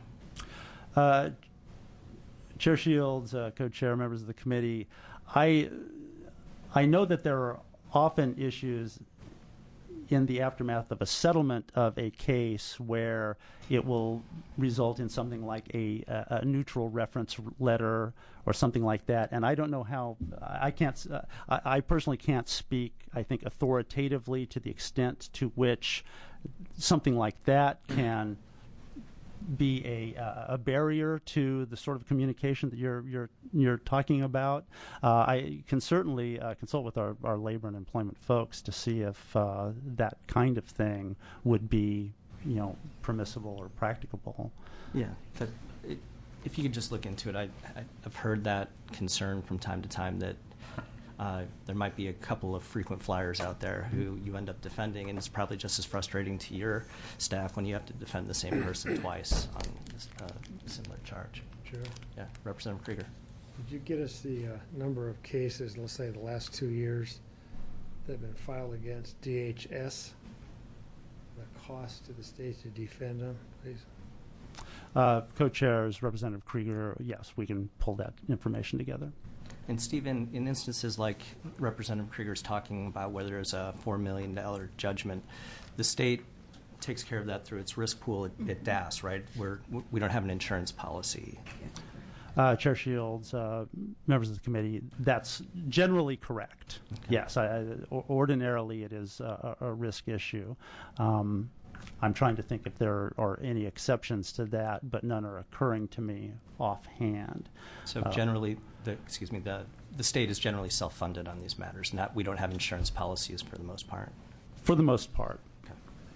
Chair Shields, co-chair, members of the committee, I know that there are often issues in the aftermath of a settlement of a case where it will result in something like a neutral reference letter or something like that. And I don't know how, I personally can't speak, I think, authoritatively to the extent to which something like that can be a barrier to the sort of communication that you're talking about. I can certainly consult with our labor and employment folks to see if that kind of thing would be, permissible or practicable. Yeah, If you could just look into it, I've heard that concern from time to time that there might be a couple of frequent flyers out there who you end up defending, and it's probably just as frustrating to your staff when you have to defend the same person twice on a similar charge. Sure. Yeah, Representative Krieger. Could you get us the number of cases, let's say the last 2 years, that have been filed against DHS? The cost to the state to defend them, please? Co-chairs, Representative Krieger, yes, we can pull that information together. And Stephen, in instances like Representative Krieger's talking about where there's a $4 million judgment, the state takes care of that through its risk pool at DAS, right? We don't have an insurance policy. Chair Shields, members of the committee, that's generally correct. Okay. Yes, ordinarily it is a risk issue. I'm trying to think if there are any exceptions to that, but none are occurring to me offhand. So generally, the state is generally self-funded on these matters. We don't have insurance policies for the most part. For the most part. Okay.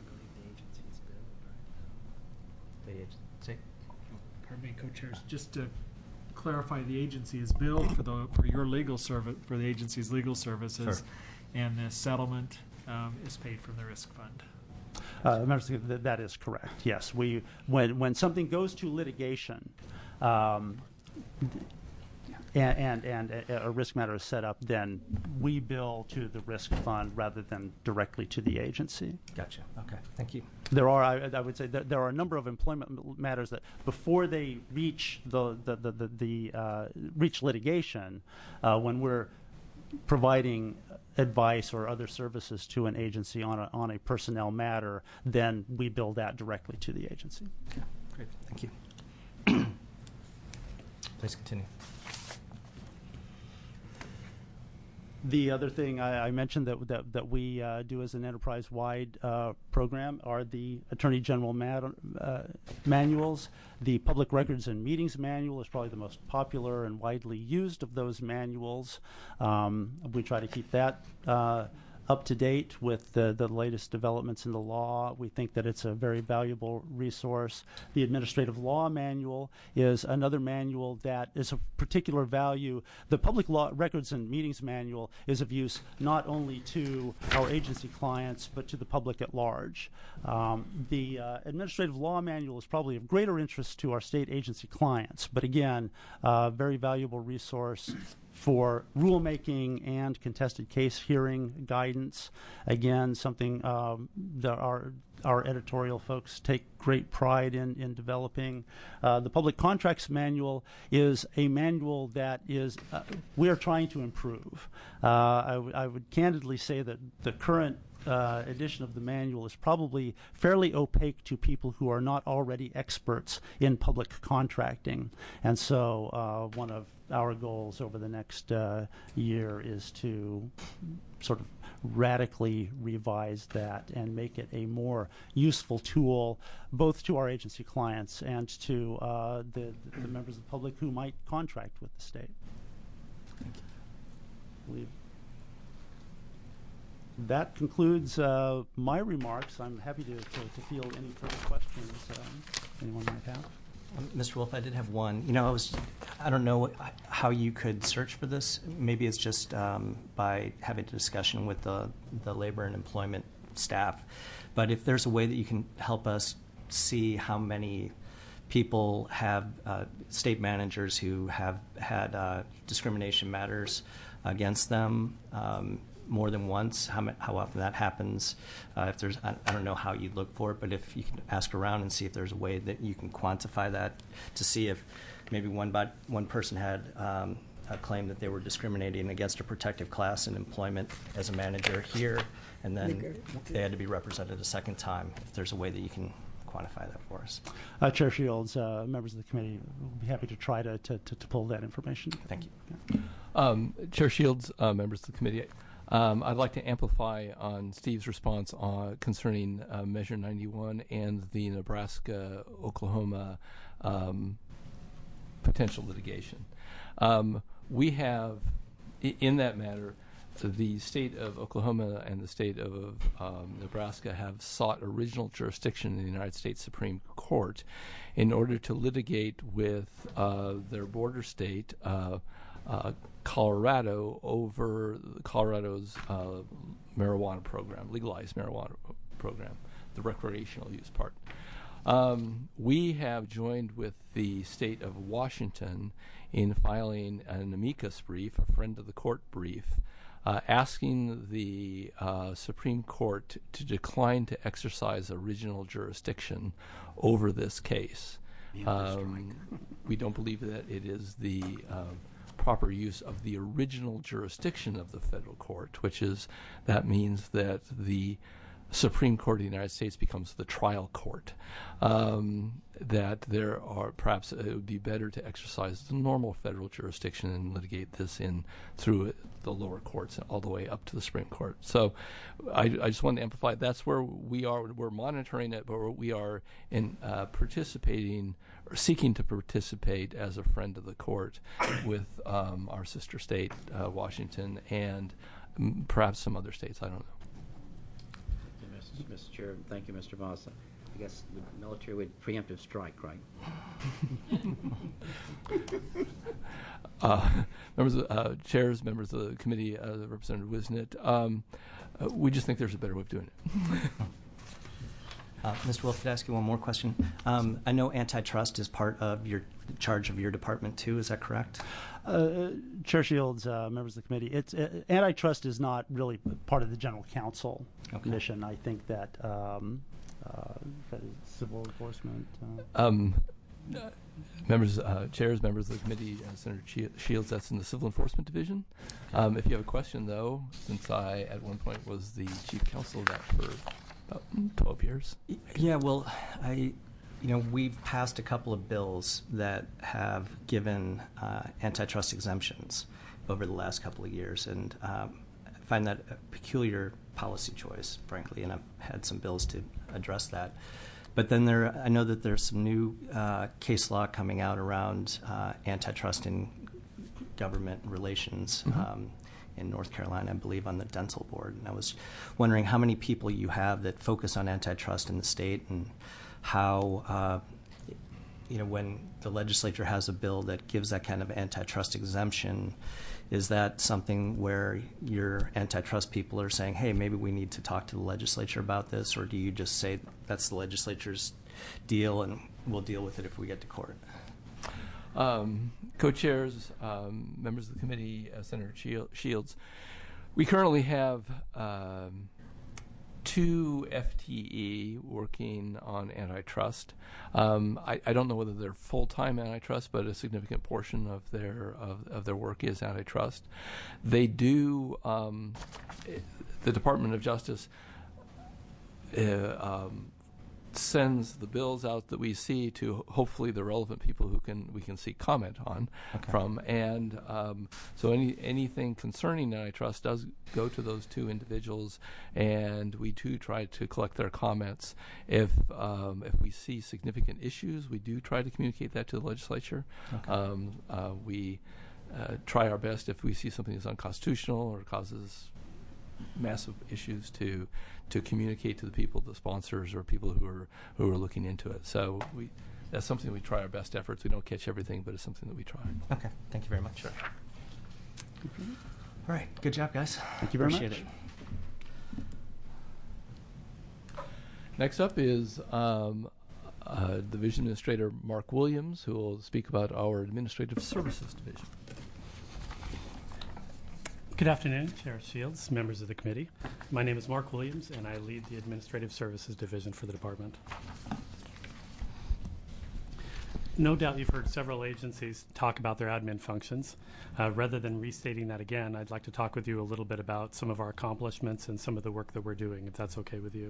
Pardon me, co-chairs. Just to clarify, the agency is billed for your legal service, for the agency's legal services, sure. And the settlement is paid from the risk fund. Members, that is correct. Yes, when something goes to litigation, and a risk matter is set up, then we bill to the risk fund rather than directly to the agency. Gotcha. Okay. Thank you. There are, I would say, there are a number of employment matters that before they reach reach litigation, when we're providing advice or other services to an agency on a personnel matter, then we bill that directly to the agency. Okay. Great. Thank you. Please continue. The other thing I mentioned that we do as an enterprise-wide program are the Attorney General manuals. The Public Records and Meetings Manual is probably the most popular and widely used of those manuals. We try to keep that up to date with the latest developments in the law. We think that it's a very valuable resource. The Administrative Law Manual is another manual that is of particular value. The Public Law Records and Meetings Manual is of use not only to our agency clients, but to the public at large. The Administrative Law Manual is probably of greater interest to our state agency clients, but again, a very valuable resource for rulemaking and contested case hearing guidance. Again, something that our editorial folks take great pride in developing. The Public Contracts Manual is a manual that we are trying to improve. I would candidly say that the current edition of the manual is probably fairly opaque to people who are not already experts in public contracting. And so one of our goals over the next year is to sort of radically revise that and make it a more useful tool both to our agency clients and to the members of the public who might contract with the state. That concludes my remarks. I'm happy to field any further questions anyone might have. Mr. Wolf, I did have one. I don't know how you could search for this. Maybe it's just by having a discussion with the labor and employment staff. But if there's a way that you can help us see how many people have state managers who have had discrimination matters against them more than once, how often that happens. If there's, I don't know how you'd look for it, but if you can ask around and see if there's a way that you can quantify that to see if maybe one person had a claim that they were discriminating against a protective class in employment as a manager here, and then they had to be represented a second time. If there's a way that you can quantify that for us. Chair Shields, members of the committee will be happy to try to pull that information. Thank you. Chair Shields, members of the committee, I'd like to amplify on Steve's response concerning Measure 91 and the Nebraska-Oklahoma potential litigation. We have, in that matter, the state of Oklahoma and the state of Nebraska have sought original jurisdiction in the United States Supreme Court in order to litigate with their border state, Colorado, over Colorado's marijuana program, legalized marijuana program, the recreational use part. We have joined with the state of Washington in filing an amicus brief, a friend of the court brief, asking the Supreme Court to decline to exercise original jurisdiction over this case. We don't believe that it is the proper use of the original jurisdiction of the federal court, which is, that means that the Supreme Court of the United States becomes the trial court. That there are, perhaps it would be better to exercise the normal federal jurisdiction and litigate this in through the lower courts all the way up to the Supreme Court. So I just want to amplify, that's where we are. We're monitoring it, but we are in participating or seeking to participate as a friend of the court with our sister state, Washington, and perhaps some other states. I don't know. Mr. Chair, thank you, Mr. Voss. I guess the military would preemptive strike, right? Chairs, members of the committee, Representative Wisnett, we just think there's a better way of doing it. Mr. Wolf, could I ask you one more question? I know antitrust is part of your charge of your department too. Is that correct? Chair Shields, members of the committee, it's antitrust is not really part of the general counsel mission. I think that civil enforcement. Chairs, members of the committee, Senator Shields, that's in the Civil Enforcement Division. If you have a question, though, since I at one point was the chief counsel of that for about 12 years. Yeah, well, we've passed a couple of bills that have given antitrust exemptions over the last couple of years, and I find that a peculiar policy choice, frankly, and I've had some bills to address that. But then I know that there's some new case law coming out around antitrust in government relations in North Carolina, I believe, on the dental board. And I was wondering how many people you have that focus on antitrust in the state, and how, when the legislature has a bill that gives that kind of antitrust exemption, is that something where your antitrust people are saying, hey, maybe we need to talk to the legislature about this, or do you just say that's the legislature's deal and we'll deal with it if we get to court? Co-chairs, members of the committee, Senator Shields, we currently have 2 FTE working on antitrust. I don't know whether they're full-time antitrust, but a significant portion of their work is antitrust. They do, the Department of Justice sends the bills out that we see to hopefully the relevant people who we can seek comment on from, and so anything concerning antitrust does go to those 2 individuals, and we too try to collect their comments. If we see significant issues, we do try to communicate that to the legislature. We try our best if we see something that's unconstitutional or causes massive issues to communicate to the people, the sponsors, or people who are looking into it. So that's something we try our best efforts. We don't catch everything, but it's something that we try. Okay, thank you very much. Sure. All right, good job, guys. Thank you very Appreciate much. It. Next up is Division Administrator Mark Williams, who will speak about our Administrative Services Division. Good afternoon, Chair Shields, members of the committee. My name is Mark Williams, and I lead the Administrative Services Division for the department. No doubt you've heard several agencies talk about their admin functions. Rather than restating that again, I'd like to talk with you a little bit about some of our accomplishments and some of the work that we're doing, if that's okay with you.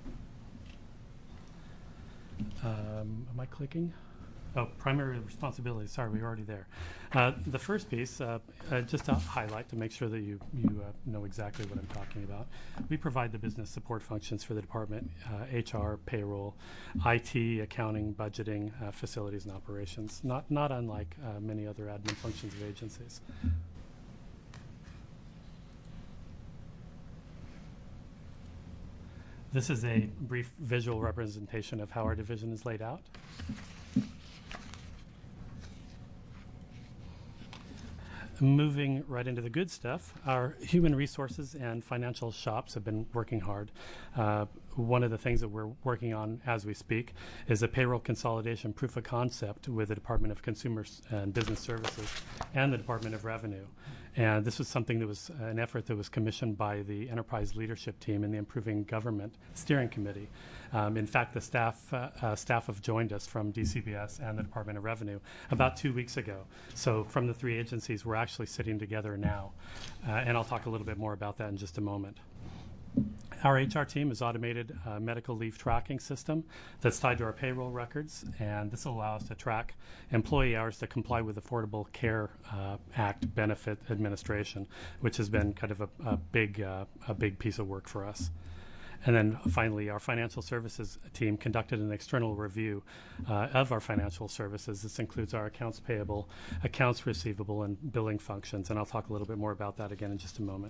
Am I clicking? Oh, primary responsibilities. Sorry, we were already there. The first piece, just to highlight to make sure that you know exactly what I'm talking about. We provide the business support functions for the department, HR, payroll, IT, accounting, budgeting, facilities, and operations, not unlike many other admin functions of agencies. This is a brief visual representation of how our division is laid out. Moving right into the good stuff, our human resources and financial shops have been working hard. One of the things that we're working on as we speak is a payroll consolidation proof of concept with the Department of Consumer and Business Services and the Department of Revenue. And this was something that was an effort that was commissioned by the Enterprise Leadership Team and the Improving Government Steering Committee. In fact, the staff have joined us from DCBS and the Department of Revenue about 2 weeks ago. So from the three agencies, we're actually sitting together now. And I'll talk a little bit more about that in just a moment. Our HR team has automated a medical leave tracking system that's tied to our payroll records, and this will allow us to track employee hours to comply with Affordable Care Act benefit administration, which has been kind of a big piece of work for us. And then finally, our financial services team conducted an external review of our financial services. This includes our accounts payable, accounts receivable, and billing functions, and I'll talk a little bit more about that again in just a moment.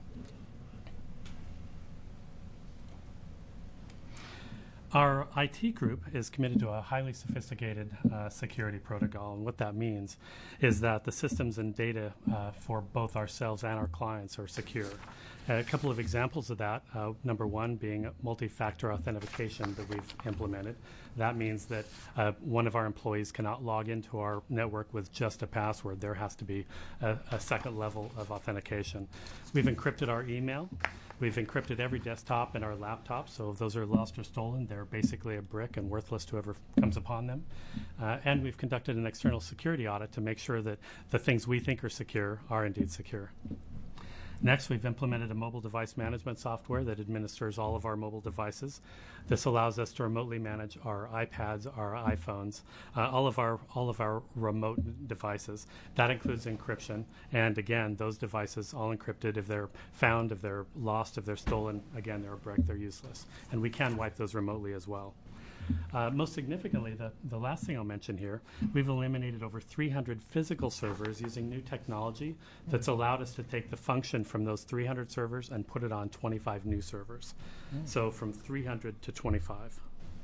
Our IT group is committed to a highly sophisticated security protocol, and what that means is that the systems and data for both ourselves and our clients are secure. A couple of examples of that, number one being multi-factor authentication that we've implemented. That means that one of our employees cannot log into our network with just a password. There has to be a second level of authentication. We've encrypted our email. We've encrypted every desktop and our laptop, so if those are lost or stolen, they're basically a brick and worthless to whoever comes upon them. And we've conducted an external security audit to make sure that the things we think are secure are indeed secure. Next, we've implemented a mobile device management software that administers all of our mobile devices. This allows us to remotely manage our iPads, our iPhones, all of our remote devices. That includes encryption, and again, those devices all encrypted. If they're found, if they're lost, if they're stolen, again, they're a brick, they're useless. And we can wipe those remotely as well. Most significantly, the last thing I'll mention here, we've eliminated over 300 physical servers using new technology that's allowed us to take the function from those 300 servers and put it on 25 new servers. So from 300 to 25.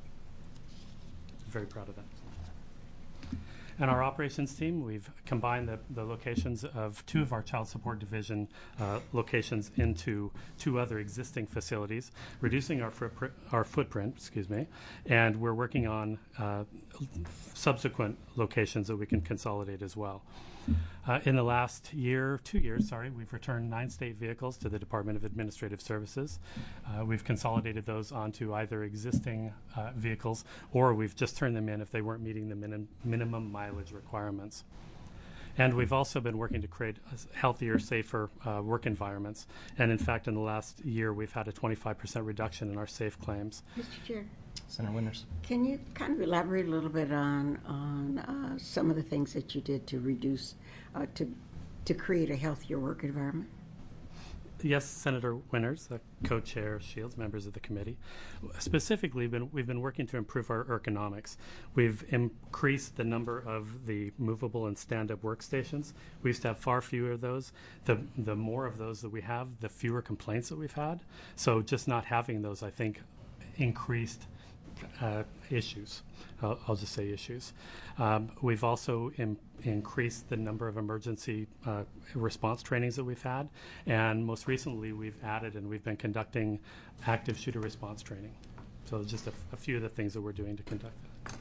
Very proud of that. And our operations team, we've combined the locations of two of our child support division locations into two other existing facilities, reducing our footprint, and we're working on subsequent locations that we can consolidate as well. In the last 2 years, we've returned 9 state vehicles to the Department of Administrative Services. We've consolidated those onto either existing vehicles, or we've just turned them in if they weren't meeting the minimum mileage requirements. And we've also been working to create healthier, safer work environments. And in fact, in the last year, we've had a 25% reduction in our safe claims. Mr. Chair. Senator Winters. Can you kind of elaborate a little bit on some of the things that you did to reduce, to create a healthier work environment? Yes, Senator Winters, the co-chair, Shields, members of the committee. Specifically, we've been working to improve our ergonomics. We've increased the number of the movable and stand-up workstations. We used to have far fewer of those. The more of those that we have, the fewer complaints that we've had. So just not having those, I think, increased issues. I'll just say issues. We've also increased the number of emergency response trainings that we've had, and most recently we've added and we've been conducting active shooter response training. So just a few of the things that we're doing to conduct that.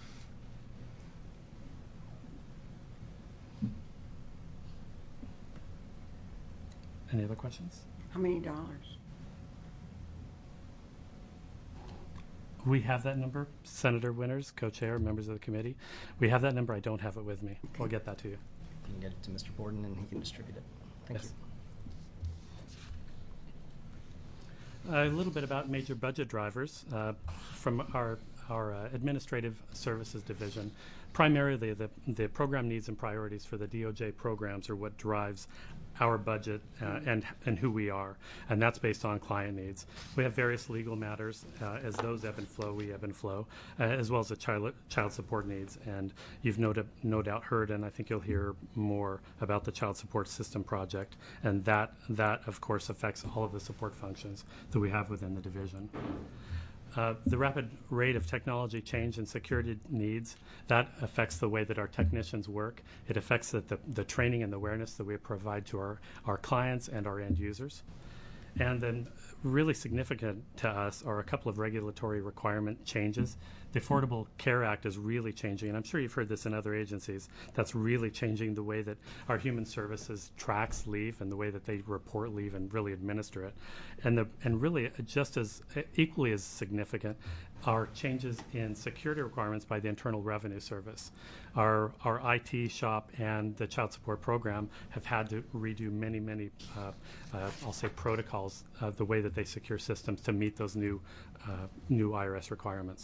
Any other questions? How many dollars? We have that number, Senator Winters, co-chair, members of the committee. We have that number. I don't have it with me. We'll get that to you. You can get it to Mr. Borden and he can distribute it. Thank you. A little bit about major budget drivers from our our Administrative Services Division. Primarily, the program needs and priorities for the DOJ programs are what drives our budget and who we are, and that's based on client needs. We have various legal matters. As those ebb and flow, we ebb and flow, as well as the child support needs. And you've no doubt heard, and I think you'll hear more about the Child Support System Project, and that of course affects all of the support functions that we have within the division. The rapid rate of technology change and security needs, that affects the way that our technicians work. It affects the training and the awareness that we provide to our clients and our end users. And then really significant to us are a couple of regulatory requirement changes. The Affordable Care Act is really changing, and I'm sure you've heard this in other agencies. That's really changing the way that our human services tracks leave and the way that they report leave and really administer it. And really just as equally as significant are changes in security requirements by the Internal Revenue Service. Our IT shop and the child support program have had to redo many I'll say protocols, the way that they secure systems to meet those new IRS requirements.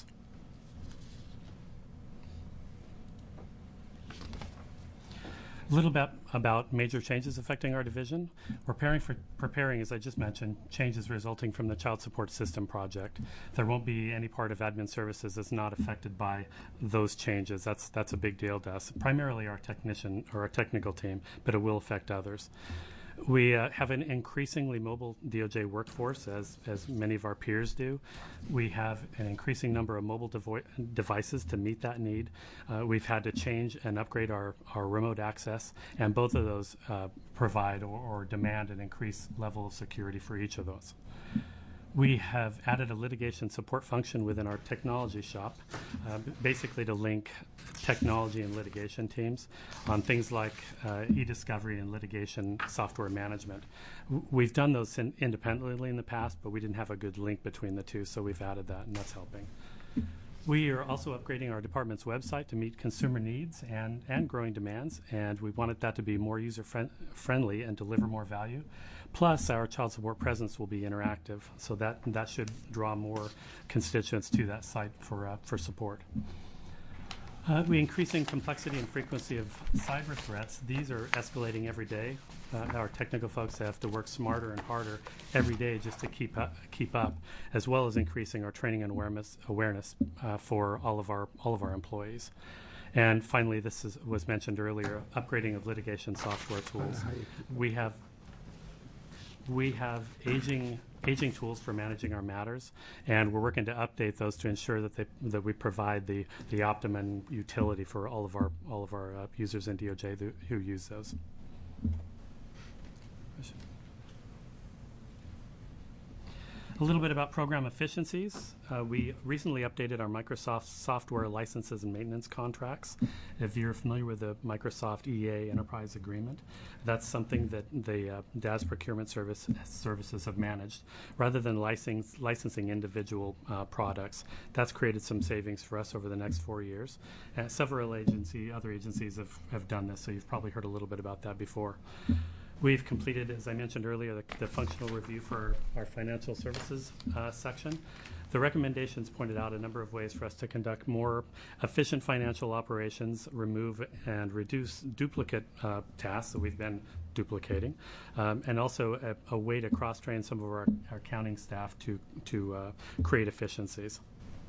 A little bit about major changes affecting our division. We're preparing, as I just mentioned, changes resulting from the Child Support System Project. There won't be any part of admin services that's not affected by those changes. That's a big deal to us. Primarily our technician or our technical team, but it will affect others. We have an increasingly mobile DOJ workforce, as many of our peers do. We have an increasing number of mobile devices to meet that need. We've had to change and upgrade our remote access, and both of those provide or demand an increased level of security for each of those. We have added a litigation support function within our technology shop, basically to link technology and litigation teams on things like e-discovery and litigation software management. We've done those independently in the past, but we didn't have a good link between the two, so we've added that, and that's helping. We are also upgrading our department's website to meet consumer needs and growing demands, and we wanted that to be more user-friendly and deliver more value. Plus, our child support presence will be interactive, so that should draw more constituents to that site for support. We increasing complexity and frequency of cyber threats. These are escalating every day. Our technical folks have to work smarter and harder every day just to keep up, as well as increasing our training and awareness for all of our employees. And finally, was mentioned earlier, upgrading of litigation software tools. We have aging tools for managing our matters, and we're working to update those to ensure that we provide the optimum utility for all of our users in DOJ who use those. A little bit about program efficiencies. We recently updated our Microsoft software licenses and maintenance contracts. If you're familiar with the Microsoft EA Enterprise Agreement, that's something that the DAS procurement services have managed. Rather than licensing individual products, that's created some savings for us over the next 4 years. Several other agencies have done this, so you've probably heard a little bit about that before. We've completed, as I mentioned earlier, the functional review for our financial services section. The recommendations pointed out a number of ways for us to conduct more efficient financial operations, remove and reduce duplicate tasks that we've been duplicating, and also a way to cross-train some of our accounting staff to create efficiencies.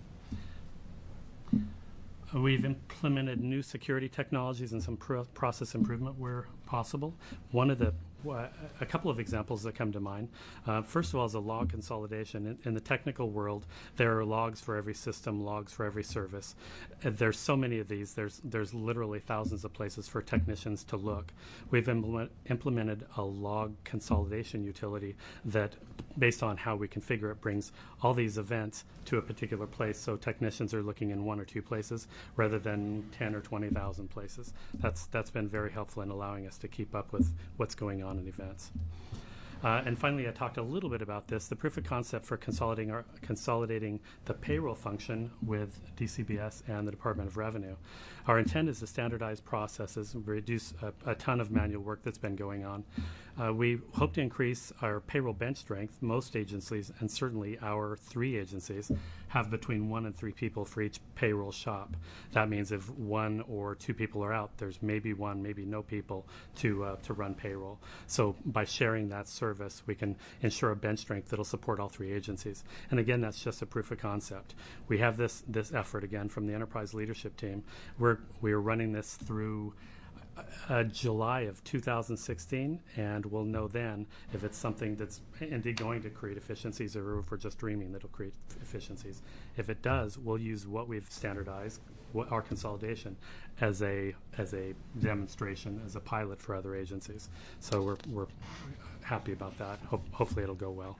We've implemented new security technologies and some process improvement where possible. A couple of examples that come to mind. First of all is a log consolidation. In the technical world, there are logs for every system, logs for every service. There's so many of these. There's literally thousands of places for technicians to look. We've implemented a log consolidation utility that, based on how we configure it, brings all these events to a particular place, so technicians are looking in 1 or 2 places rather than 10 or 20,000 places. That's been very helpful in allowing us to keep up with what's going on in events. And finally, I talked a little bit about this, the proof of concept for consolidating the payroll function with DCBS and the Department of Revenue. Our intent is to standardize processes and reduce a ton of manual work that's been going on. We hope to increase our payroll bench strength. Most agencies, and certainly our 3 agencies, have between 1 and 3 people for each payroll shop. That means if 1 or 2 people are out, there's maybe 1, maybe no people to run payroll. So by sharing that service, we can ensure a bench strength that'll support all 3 agencies. And again, that's just a proof of concept. We have this effort again from the enterprise leadership team. We are running this through July of 2016, and we'll know then if it's something that's indeed going to create efficiencies, or if we're just dreaming that it'll create efficiencies. If it does, we'll use what we've standardized, our consolidation, as a demonstration, as a pilot for other agencies. So we're happy about that. Hopefully it'll go well.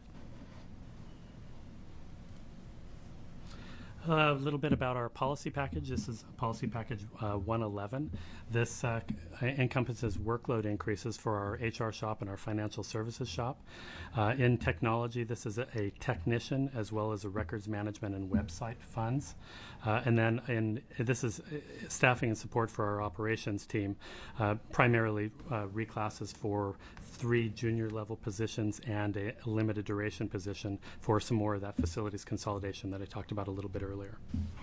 A little bit about our policy package. This is policy package 111. This encompasses workload increases for our HR shop and our financial services shop. In technology, this is a technician as well as a records management and website funds. And then this is staffing and support for our operations team, primarily reclasses for 3 junior level positions and a limited duration position for some more of that facilities consolidation that I talked about a little bit earlier.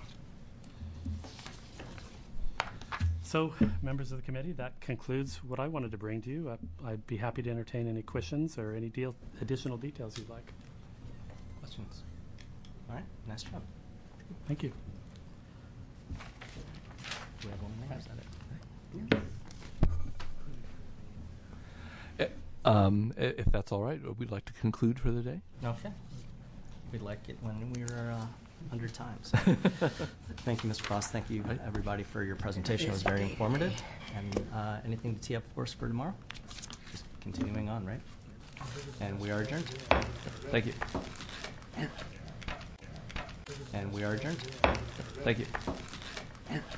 So, members of the committee, that concludes what I wanted to bring to you. I'd be happy to entertain any questions or any additional details you'd like. Questions? All right, nice job. Thank you. Do we have one more? Is that it? If that's all right, we'd like to conclude for the day. Okay. We'd like it when we're under time. So. Thank you, Mr. Frost. Thank you, everybody, for your presentation. It was very informative. And anything to tee up for us for tomorrow? Just continuing on, right? And we are adjourned. Thank you. And we are adjourned. Thank you.